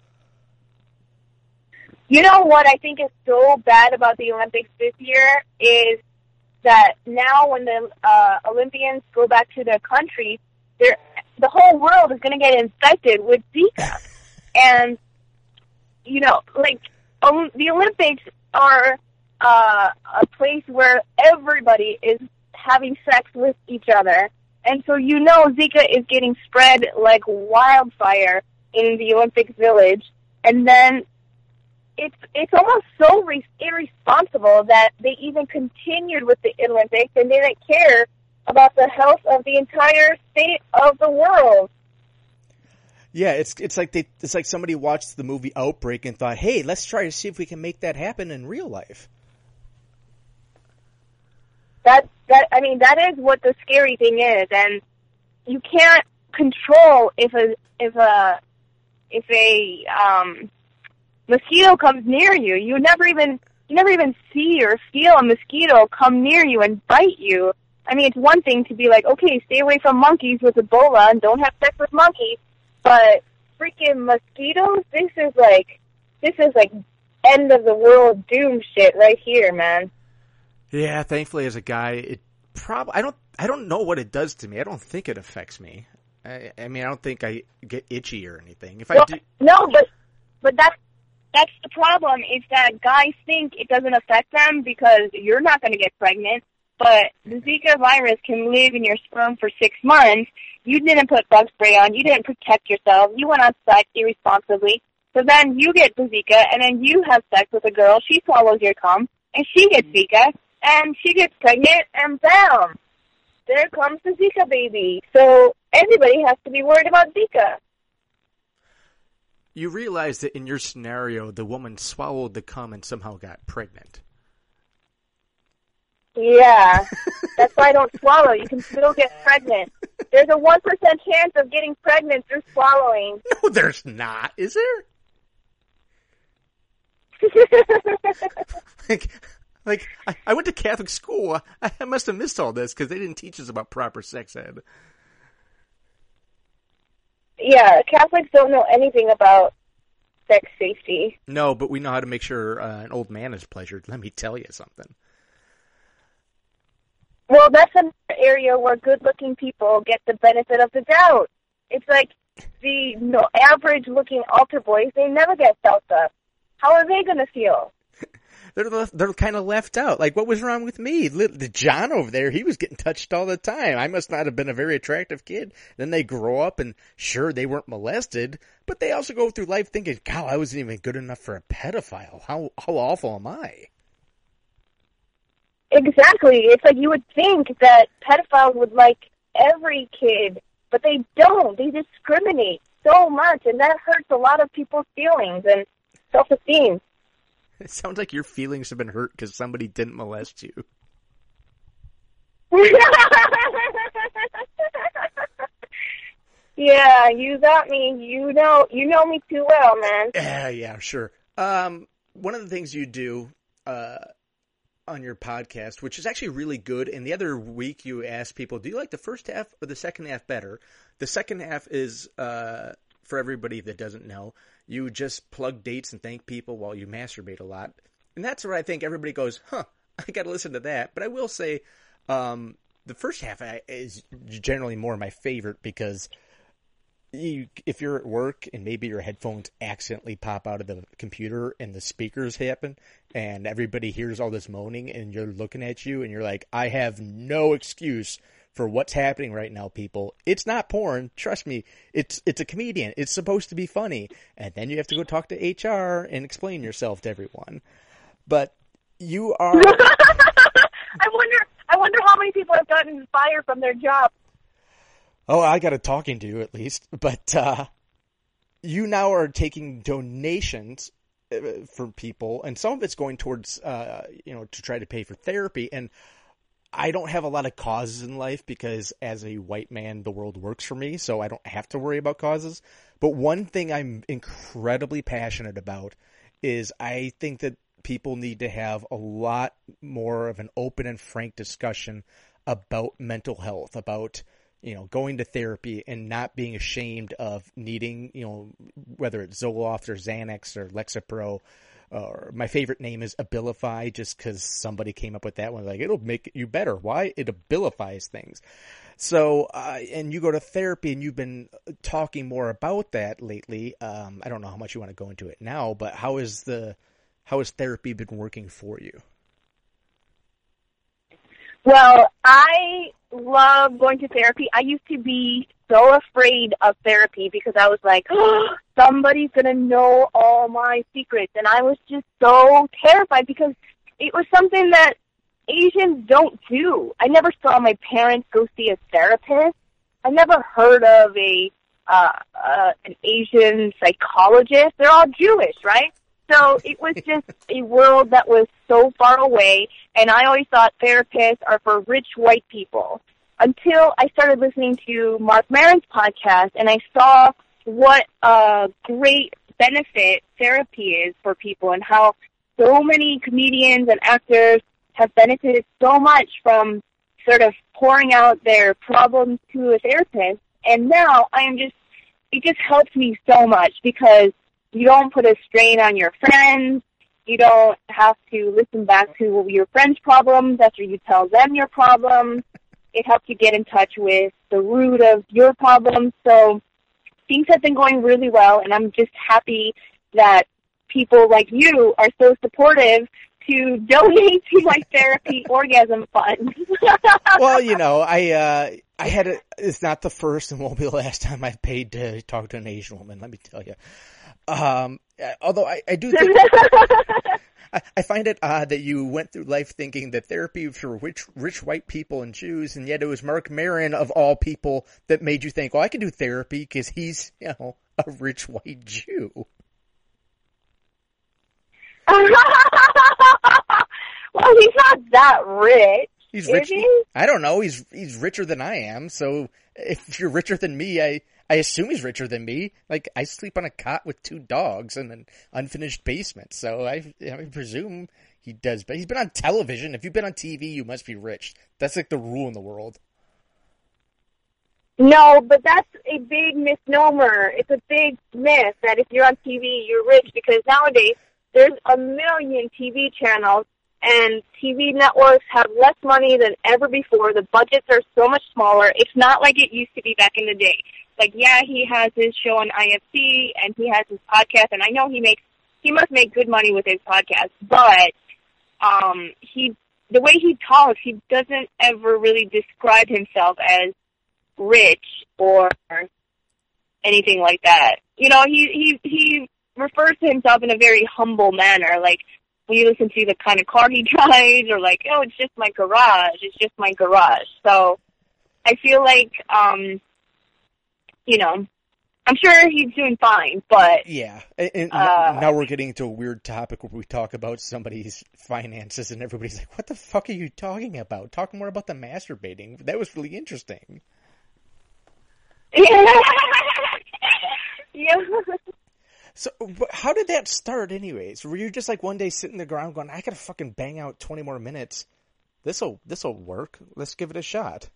You know what I think is so bad about the Olympics this year is that now when the uh, Olympians go back to their country, they're, the whole world is going to get infected with Zika. And, you know, like, um, the Olympics are uh, a place where everybody is having sex with each other. And so you know Zika is getting spread like wildfire in the Olympic Village. And then it's it's almost so re- irresponsible that they even continued with the Olympics and they didn't care about the health of the entire state of the world. Yeah, it's it's like they it's like somebody watched the movie Outbreak and thought, "Hey, let's try to see if we can make that happen in real life." That that I mean that is what the scary thing is, and you can't control if a if a if a um, mosquito comes near you. You never even you never even see or feel a mosquito come near you and bite you. I mean, it's one thing to be like, okay, stay away from monkeys with Ebola and don't have sex with monkeys, but freaking mosquitoes, this is like this is like end of the world doom shit right here, man. Yeah, thankfully as a guy, it prob I don't I don't know what it does to me. I don't think it affects me. I, I mean, I don't think I get itchy or anything. If well, I do, no, but but that's that's the problem. Is that guys think it doesn't affect them because you're not going to get pregnant, but the Zika virus can live in your sperm for six months. You didn't put bug spray on. You didn't protect yourself. You went outside irresponsibly. So then you get the Zika, and then you have sex with a girl. She swallows your cum, and she gets Zika. And she gets pregnant, and bam, there comes the Zika baby. So everybody has to be worried about Zika. You realize that in your scenario, the woman swallowed the cum and somehow got pregnant. Yeah, that's why I don't swallow. You can still get pregnant. There's a one percent chance of getting pregnant through swallowing. No, there's not. Is there? like... Like, I, I went to Catholic school. I, I must have missed all this because they didn't teach us about proper sex ed. Yeah, Catholics don't know anything about sex safety. No, but we know how to make sure uh, an old man is pleasured. Let me tell you something. Well, that's an area where good-looking people get the benefit of the doubt. It's like the no, average-looking altar boys, they never get felt up. How are they going to feel? They're left, they're kind of left out. Like, what was wrong with me? The John over there, he was getting touched all the time. I must not have been a very attractive kid. Then they grow up, and sure, they weren't molested, but they also go through life thinking, God, I wasn't even good enough for a pedophile. How how awful am I? Exactly. It's like you would think that pedophiles would like every kid, but they don't. They discriminate so much, and that hurts a lot of people's feelings and self-esteem. It sounds like your feelings have been hurt because somebody didn't molest you. Yeah, you got me. You know, you know me too well, man. Yeah, yeah, sure. Um, one of the things you do uh, on your podcast, which is actually really good, and the other week you asked people, do you like the first half or the second half better? The second half is, uh, for everybody that doesn't know, you just plug dates and thank people while you masturbate a lot. And that's where I think everybody goes, huh, I got to listen to that. But I will say um, the first half is generally more my favorite because you, if you're at work and maybe your headphones accidentally pop out of the computer and the speakers happen and everybody hears all this moaning and you're looking at you and you're like, I have no excuse for what's happening right now, people. It's not porn. Trust me. It's it's a comedian. It's supposed to be funny. And then you have to go talk to H R and explain yourself to everyone. But you are... I wonder I wonder how many people have gotten fired from their job. Oh, I got a talking to at least. But uh, you now are taking donations from people, and some of it's going towards, uh, you know, to try to pay for therapy. And I don't have a lot of causes in life because as a white man, the world works for me, so I don't have to worry about causes. But one thing I'm incredibly passionate about is I think that people need to have a lot more of an open and frank discussion about mental health, about, you know, going to therapy and not being ashamed of needing, you know, whether it's Zoloft or Xanax or Lexapro. Or my favorite name is Abilify, just because somebody came up with that one. Like, it'll make you better. Why? It abilifies things. So, uh, and you go to therapy, and you've been talking more about that lately. Um, I don't know how much you want to go into it now, but how is the how has therapy been working for you? Well, I love going to therapy. I used to be so afraid of therapy because I was like, oh, somebody's going to know all my secrets. And I was just so terrified because it was something that Asians don't do. I never saw my parents go see a therapist. I never heard of a uh, uh, an Asian psychologist. They're all Jewish, right? So it was just a world that was so far away, and I always thought therapists are for rich white people until I started listening to Mark Maron's podcast, and I saw what a great benefit therapy is for people and how so many comedians and actors have benefited so much from sort of pouring out their problems to a therapist. And now I am just, it just helps me so much because you don't put a strain on your friends. You don't have to listen back to your friends' problems after you tell them your problems. It helps you get in touch with the root of your problems. So things have been going really well, and I'm just happy that people like you are so supportive to donate to my therapy orgasm fund. Well, you know, I uh, I had a, it's not the first and won't be the last time I've paid to talk to an Asian woman, let me tell you. Um, although I, I do think, I, I find it odd that you went through life thinking that therapy was for rich, rich white people and Jews, and yet it was Mark Maron of all people that made you think, well, I can do therapy because he's, you know, a rich white Jew. Well, he's not that rich. He's rich. Is he? I don't know. He's he's richer than I am. So if you're richer than me, I I assume he's richer than me. Like, I sleep on a cot with two dogs in an unfinished basement. So I I presume he does. But he's been on television. If you've been on T V, you must be rich. That's like the rule in the world. No, but that's a big misnomer. It's a big myth that if you're on T V, you're rich, because nowadays there's a million T V channels and T V networks have less money than ever before. The budgets are so much smaller. It's not like it used to be back in the day. Like, yeah, he has his show on I F C, and he has his podcast, and I know he makes, he must make good money with his podcast, but um, he, the way he talks, he doesn't ever really describe himself as rich or anything like that. You know, he, he, he refers to himself in a very humble manner, like, when you listen to the kind of car he drives, or like, oh, it's just my garage, it's just my garage. So I feel like, um, you know, I'm sure he's doing fine, but... Yeah, and, and uh, now we're getting into a weird topic where we talk about somebody's finances and everybody's like, what the fuck are you talking about? Talk more about the masturbating. That was really interesting. Yeah. Yeah. So, how did that start anyways? Were you just like one day sitting the ground going, I gotta fucking bang out twenty more minutes. This'll, this'll work. Let's give it a shot.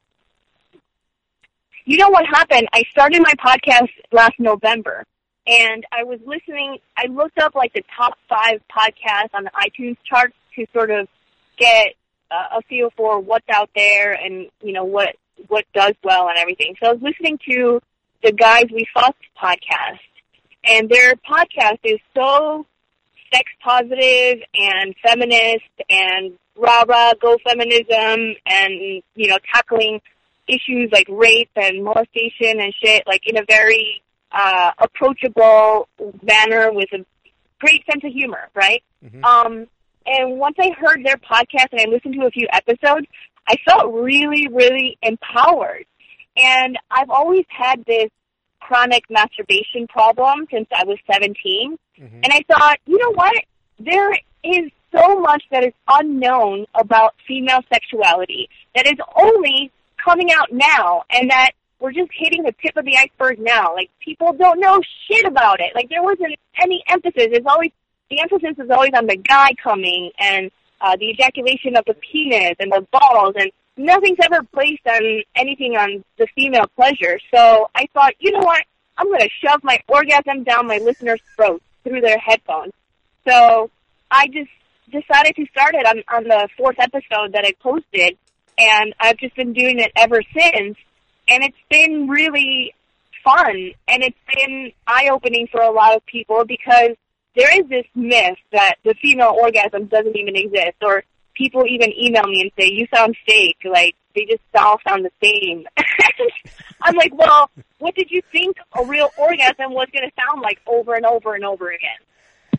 You know what happened? I started my podcast last November, and I was listening, I looked up like the top five podcasts on the iTunes charts to sort of get uh, a feel for what's out there and, you know, what, what does well and everything. So I was listening to the Guys We Fucked podcast. And their podcast is so sex positive and feminist and rah-rah, go feminism, and, you know, tackling issues like rape and molestation and shit, like in a very uh, approachable manner with a great sense of humor, right? Mm-hmm. Um, and once I heard their podcast and I listened to a few episodes, I felt really, really empowered. And I've always had this chronic masturbation problem since I was seventeen. Mm-hmm. And I thought, you know what? There is so much that is unknown about female sexuality that is only coming out now, and that we're just hitting the tip of the iceberg now. Like, people don't know shit about it. Like, there wasn't any emphasis. It's always, the emphasis is always on the guy coming and uh, the ejaculation of the penis and the balls, and nothing's ever placed on anything on the female pleasure. So I thought, you know what? I'm going to shove my orgasm down my listeners' throats through their headphones. So I just decided to start it on, on the fourth episode that I posted, and I've just been doing it ever since. And it's been really fun, and it's been eye-opening for a lot of people, because there is this myth that the female orgasm doesn't even exist, or people even email me and say, you sound fake, like, they just all sound the same. I'm like, well, what did you think a real orgasm was going to sound like over and over and over again?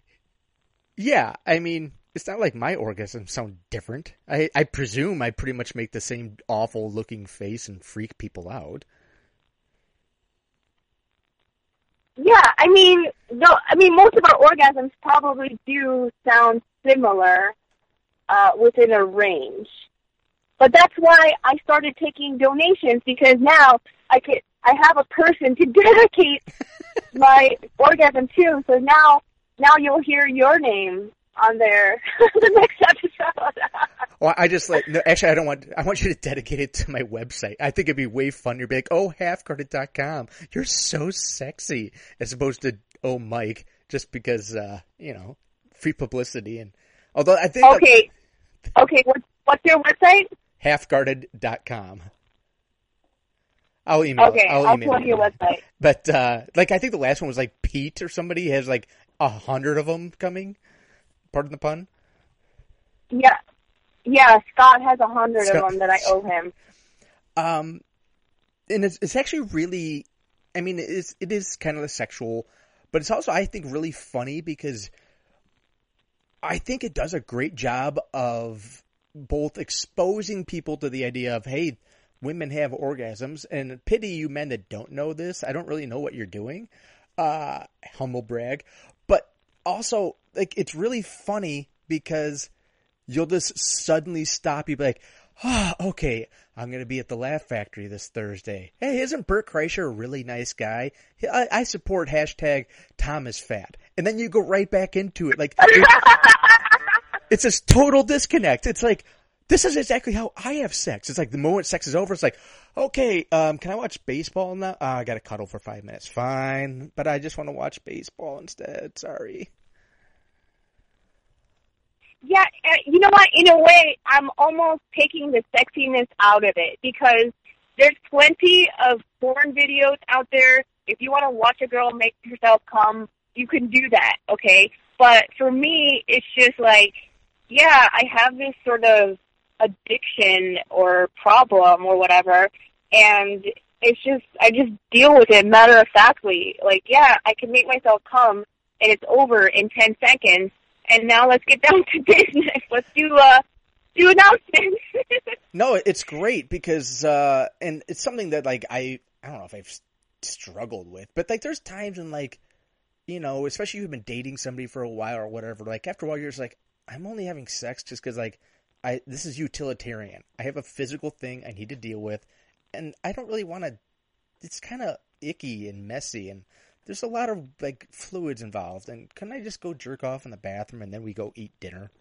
Yeah, I mean, it's not like my orgasms sound different. I, I presume I pretty much make the same awful-looking face and freak people out. Yeah, I mean, no, I mean, most of our orgasms probably do sound similar uh, within a range. But that's why I started taking donations, because now I could, I have a person to dedicate my orgasm to. So now, now you'll hear your name on there the next episode. Well, I just like, no, actually, I don't want, I want you to dedicate it to my website. I think it'd be way funnier. Be like, oh, half guarded dot com. You're so sexy. As opposed to, oh, Mike, just because, uh, you know, free publicity. And although I think. Okay. That, okay. What, what's your website? half guarded dot com. I'll email Okay, I'll, I'll email plug your website. But, uh, like, I think the last one was like Pete or somebody has like a hundred of them coming. Pardon the pun? Yeah. Yeah, Scott has a hundred Scott. of them that I owe him. Um, and it's, it's actually really, I mean, it is, it is kind of sexual, but it's also, I think, really funny, because I think it does a great job of both exposing people to the idea of, hey, women have orgasms, and pity you men that don't know this. I don't really know what you're doing. Uh, humble brag. But also, like, it's really funny because you'll just suddenly stop. You'll be like, oh, okay, I'm going to be at the Laugh Factory this Thursday. Hey, isn't Bert Kreischer a really nice guy? I, I support hashtag Tom is fat. And then you go right back into it. Like, it, it's this total disconnect. It's like, this is exactly how I have sex. It's like the moment sex is over, it's like, okay, um, can I watch baseball now? Uh, I got to cuddle for five minutes. Fine, but I just want to watch baseball instead. Sorry. Yeah, uh, you know what? In a way, I'm almost taking the sexiness out of it because there's plenty of porn videos out there. If you want to watch a girl make herself come, you can do that, okay? But for me, it's just like, yeah, I have this sort of addiction or problem or whatever, and it's just, I just deal with it matter-of-factly. Like, yeah, I can make myself come, and it's over in ten seconds. And now let's get down to business. Let's do uh do announcements. No, it's great because uh and it's something that like I I don't know if I've struggled with, but like there's times when like, you know, especially if you've been dating somebody for a while or whatever, like after a while you're just like, I'm only having sex just because like I this is utilitarian. I have a physical thing I need to deal with, and I don't really want to. It's kind of icky and messy and. There's a lot of, like, fluids involved, and couldn't I just go jerk off in the bathroom and then we go eat dinner?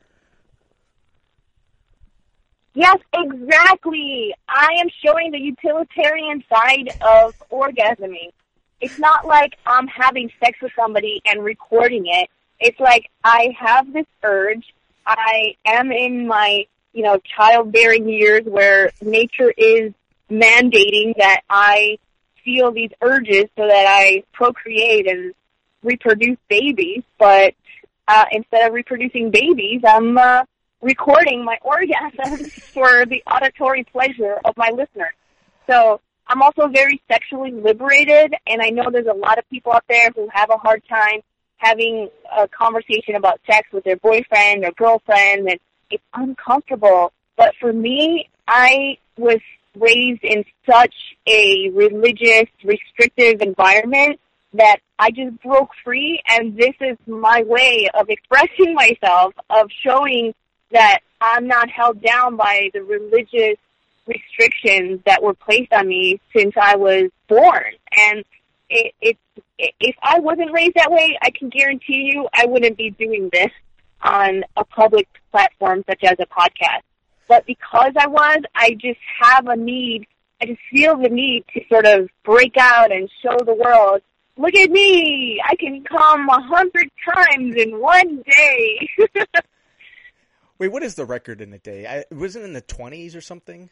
Yes, exactly. I am showing the utilitarian side of orgasming. It's not like I'm having sex with somebody and recording it. It's like I have this urge. I am in my, you know, childbearing years where nature is mandating that I feel these urges so that I procreate and reproduce babies, but uh, instead of reproducing babies, I'm uh, recording my orgasms for the auditory pleasure of my listeners. So I'm also very sexually liberated, and I know there's a lot of people out there who have a hard time having a conversation about sex with their boyfriend or girlfriend, and it's uncomfortable. But for me, I was raised in such a religious, restrictive environment that I just broke free, and this is my way of expressing myself, of showing that I'm not held down by the religious restrictions that were placed on me since I was born. And it, it, if I wasn't raised that way, I can guarantee you I wouldn't be doing this on a public platform such as a podcast. But because I was, I just have a need, I just feel the need to sort of break out and show the world, look at me, I can come a hundred times in one day. Wait, what is the record in a day? I, was it in the twenties or something?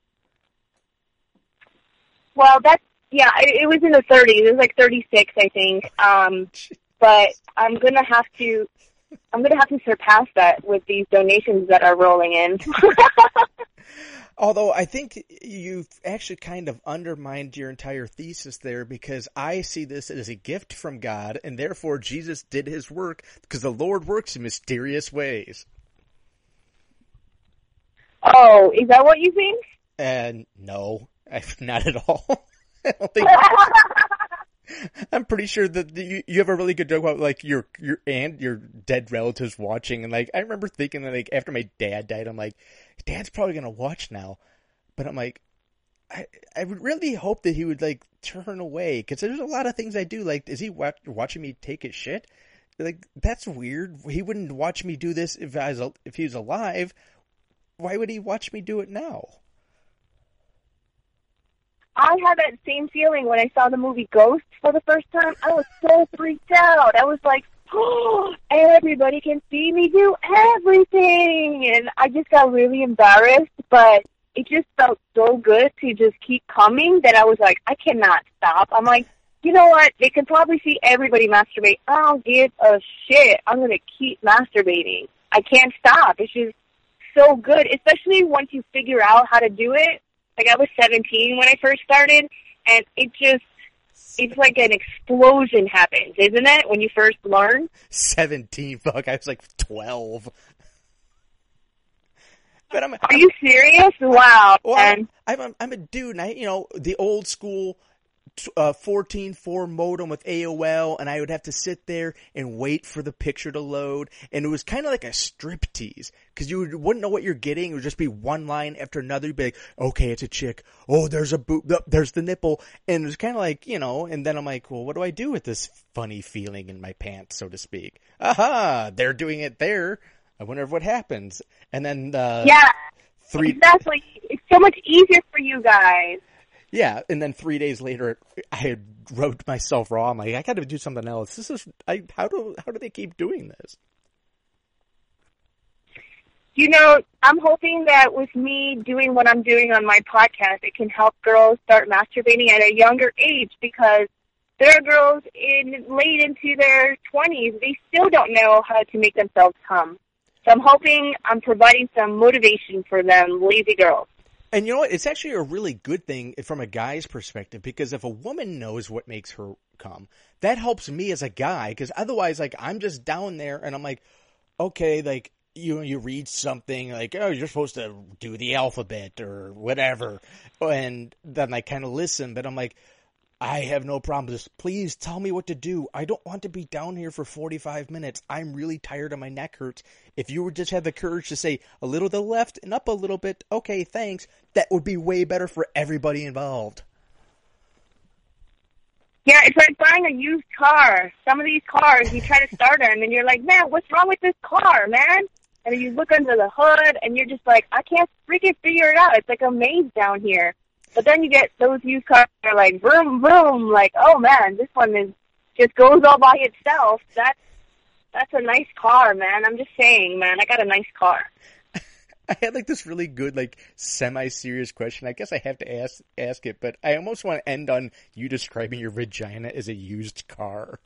Well, that's, yeah, it, it was in the thirties. It was like thirty-six, I think. Um, but I'm going to have to, I'm going to have to surpass that with these donations that are rolling in. Although I think you've actually kind of undermined your entire thesis there, because I see this as a gift from God, and therefore Jesus did his work because the Lord works in mysterious ways. Oh, is that what you think? And no, I, not at all. I don't think. I'm pretty sure that you, you have a really good joke about like your your aunt, your dead relatives watching, and like I remember thinking that like after my dad died, I'm like, Dad's probably gonna watch now, but I'm like, I I would really hope that he would like turn away, because there's a lot of things I do. Like, is he watch, watching me take his shit? Like, that's weird. He wouldn't watch me do this if I was if he was alive. Why would he watch me do it now? I had that same feeling when I saw the movie Ghost for the first time. I was so freaked out. I was like, oh, everybody can see me do everything. And I just got really embarrassed, but it just felt so good to just keep coming that I was like, I cannot stop. I'm like, you know what? They can probably see everybody masturbate. I don't give a shit. I'm going to keep masturbating. I can't stop. It's just so good, especially once you figure out how to do it. Like, I was seventeen when I first started, and it just, it's like an explosion happens, isn't it, when you first learn? seventeen, fuck, I was like twelve. But I'm, Are I'm, you serious? Wow. Well, I'm, I'm, I'm a dude, and I, you know, the old school uh, fourteen four modem with A O L, and I would have to sit there and wait for the picture to load, and it was kind of like a striptease, because you wouldn't know what you're getting. It would just be one line after another. You'd be like, okay, it's a chick. Oh, there's a boob. There's the nipple. And it was kind of like, you know, and then I'm like, well, what do I do with this funny feeling in my pants, so to speak? Aha, they're doing it there. I wonder what happens. And then, uh, yeah, three... exactly. It's so much easier for you guys. Yeah, and then three days later, I had rubbed myself raw. I'm like, I got to do something else. This is, I, how do, how do they keep doing this? you know, I'm hoping that with me doing what I'm doing on my podcast, it can help girls start masturbating at a younger age, because there are girls in late into their twenties, they still don't know how to make themselves come. So I'm hoping I'm providing some motivation for them lazy girls. And you know what? It's actually a really good thing from a guy's perspective, because if a woman knows what makes her come, that helps me as a guy, because otherwise, like, I'm just down there and I'm like, okay, like, you you read something like, oh, you're supposed to do the alphabet or whatever, and then I kind of listen, but I'm like, I have no problem. Just please tell me what to do. I don't want to be down here for forty-five minutes. I'm really tired and my neck hurts. If you would just have the courage to say a little to the left and up a little bit, okay, thanks, that would be way better for everybody involved. Yeah, it's like buying a used car. Some of these cars, you try to start them, and you're like, man, what's wrong with this car, man? And then you look under the hood, and you're just like, I can't freaking figure it out. It's like a maze down here. But then you get those used cars that are like, vroom, vroom, like, oh, man, this one is just goes all by itself. That's, that's a nice car, man. I'm just saying, man, I got a nice car. I had like this really good, like, semi-serious question. I guess I have to ask ask it, but I almost want to end on you describing your vagina as a used car.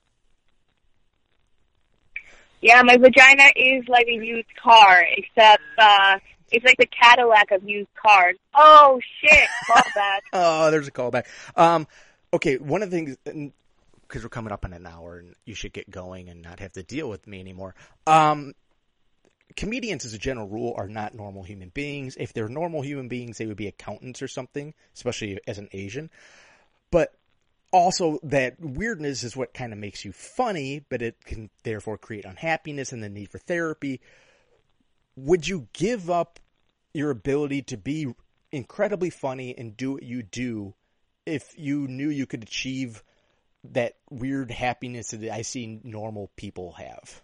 Yeah, my vagina is like a used car, except uh, it's like the Cadillac of used cars. Oh, shit, callback. Oh, there's a callback. Um, okay, one of the things, because we're coming up on an hour, and you should get going and not have to deal with me anymore. Um... Comedians, as a general rule, are not normal human beings. If they're normal human beings, they would be accountants or something, especially as an Asian. But also, that weirdness is what kind of makes you funny, but it can therefore create unhappiness and the need for therapy. Would you give up your ability to be incredibly funny and do what you do if you knew you could achieve that weird happiness that I see normal people have?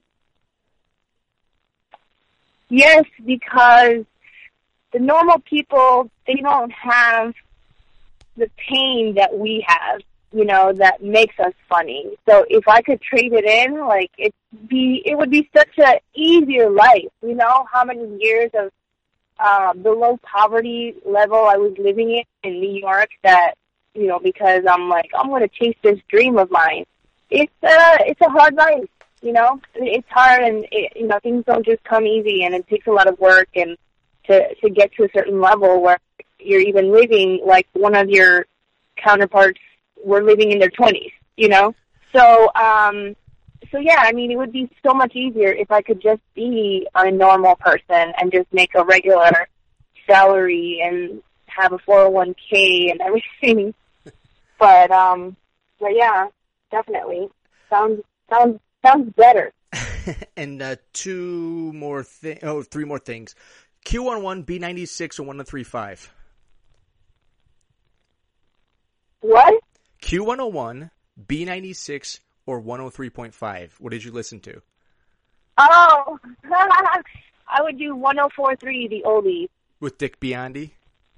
Yes, because the normal people, they don't have the pain that we have, you know, that makes us funny. So if I could trade it in, like, it'd be, it would be such a easier life, you know, how many years of uh, below poverty level I was living in in New York that, you know, because I'm like, I'm going to chase this dream of mine. It's, uh, it's a hard life. You know, it's hard, and it, you know, things don't just come easy, and it takes a lot of work and to to get to a certain level where you're even living like one of your counterparts were living in their twenties. You know, so um, so yeah, I mean, it would be so much easier if I could just be a normal person and just make a regular salary and have a four oh one k and everything. but um, but yeah, definitely sounds sounds. Sounds better. And uh, two more things, oh, three more things. Q one one, B ninety-six, or one oh three point five? What? Q one oh one, B ninety-six, or one oh three point five. What did you listen to? Oh, I would do one oh four point three, the oldies. With Dick Biondi?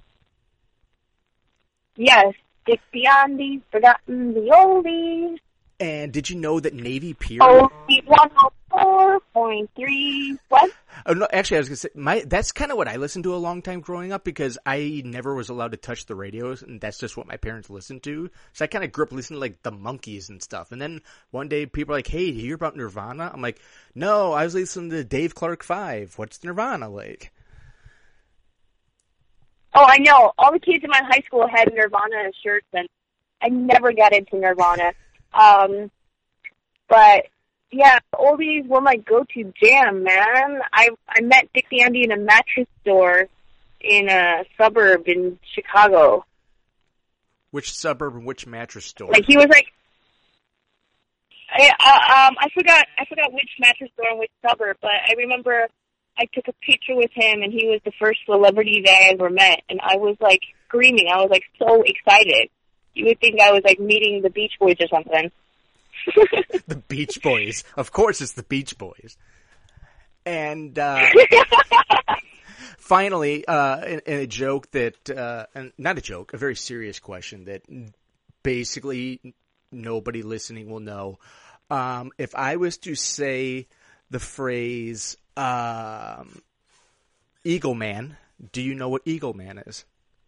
Yes, Dick Biondi, forgotten the oldies. And did you know that Navy Pier? Oh, one oh four point three. What? Oh, no, actually, I was going to say, my, that's kind of what I listened to a long time growing up, because I never was allowed to touch the radios, and that's just what my parents listened to. So I kind of grew up listening to, like, the Monkees and stuff. And then one day people are like, hey, do you hear about Nirvana? I'm like, no, I was listening to Dave Clark five. What's Nirvana like? Oh, I know. All the kids in my high school had Nirvana shirts, and I never got into Nirvana. Um, but yeah, oldies were my go-to jam, man. I I met Dick Biondi in a mattress store in a suburb in Chicago. Which suburb and which mattress store? Like he was like, I uh, um I forgot I forgot which mattress store and which suburb, but I remember I took a picture with him, and he was the first celebrity that I ever met, and I was like screaming. I was like so excited. You would think I was, like, meeting the Beach Boys or something. The Beach Boys. Of course it's the Beach Boys. And, uh, finally, uh, in, in a joke that, uh, and not a joke, a very serious question that basically nobody listening will know. Um, if I was to say the phrase, um, Eagle Man. Do you know what Eagle Man is?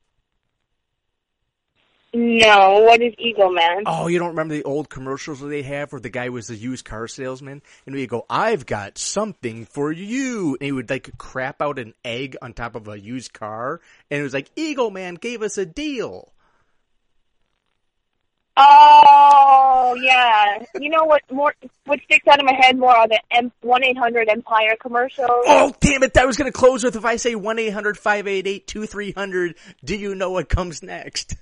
No, what is Eagle Man? Oh, you don't remember the old commercials that they have where the guy was a used car salesman? And he'd go, I've got something for you. And he would like crap out an egg on top of a used car. And it was like, Eagle Man gave us a deal. Oh, yeah. You know what more? What sticks out of my head more are the one eight hundred Empire commercials. Oh, damn it. That was going to close with if I say one eight hundred five eight eight two three zero zero. Do you know what comes next?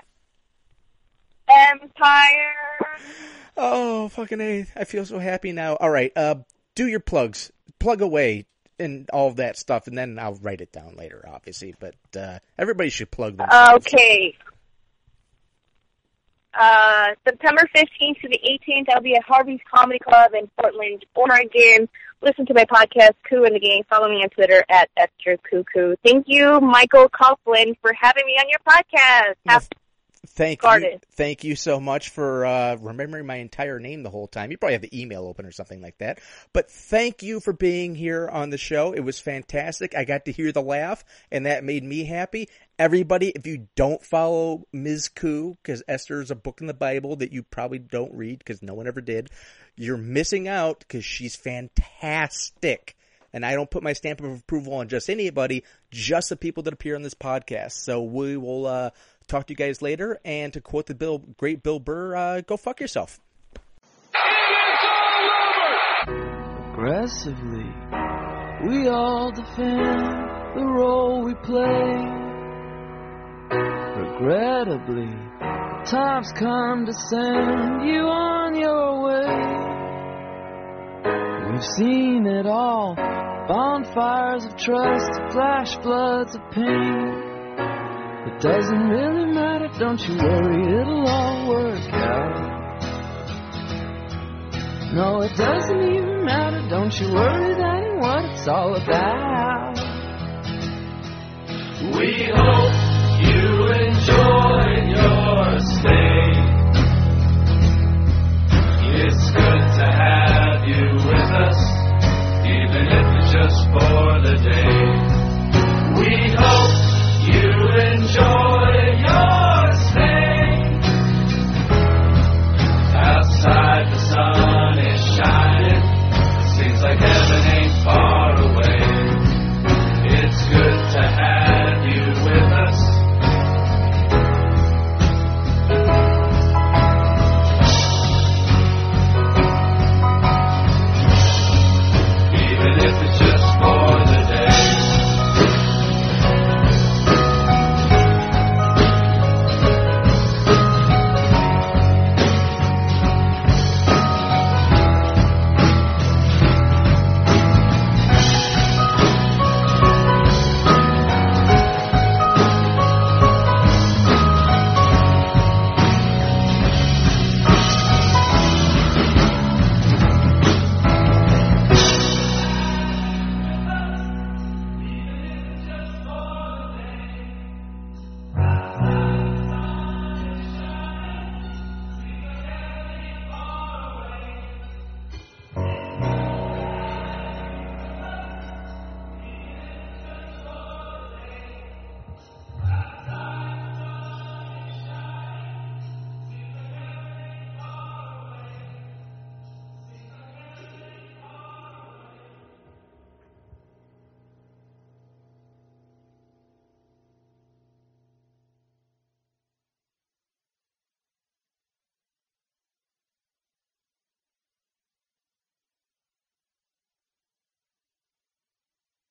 Empire. Oh, fucking A. I feel so happy now. All right. Uh, do your plugs. Plug away and all of that stuff, and then I'll write it down later, obviously. But uh, everybody should plug themselves. Okay. Uh, September fifteenth to the eighteenth, I'll be at Harvey's Comedy Club in Portland, Oregon. Listen to my podcast, Koo and the Gang. Follow me on Twitter at Esther Cuckoo. Thank you, Michael Coughlin, for having me on your podcast. Have Thank started. you. Thank you so much for uh, remembering my entire name the whole time. You probably have the email open or something like that. But thank you for being here on the show. It was fantastic. I got to hear the laugh, and that made me happy. Everybody, if you don't follow Miz Koo, because Esther is a book in the Bible that you probably don't read because no one ever did, you're missing out because she's fantastic. And I don't put my stamp of approval on just anybody, just the people that appear on this podcast. So we will uh, talk to you guys later. And to quote the Bill, great Bill Burr, uh, go fuck yourself. Aggressively, we all defend the role we play. Regrettably, time's come to send you on your way. We've seen it all, bonfires of trust, flash floods of pain. It doesn't really matter, don't you worry, it'll all work out. No, it doesn't even matter, don't you worry, that ain't what it's all about. We hope you enjoyed your stay. It's good to have you with us, even if it's just for the day.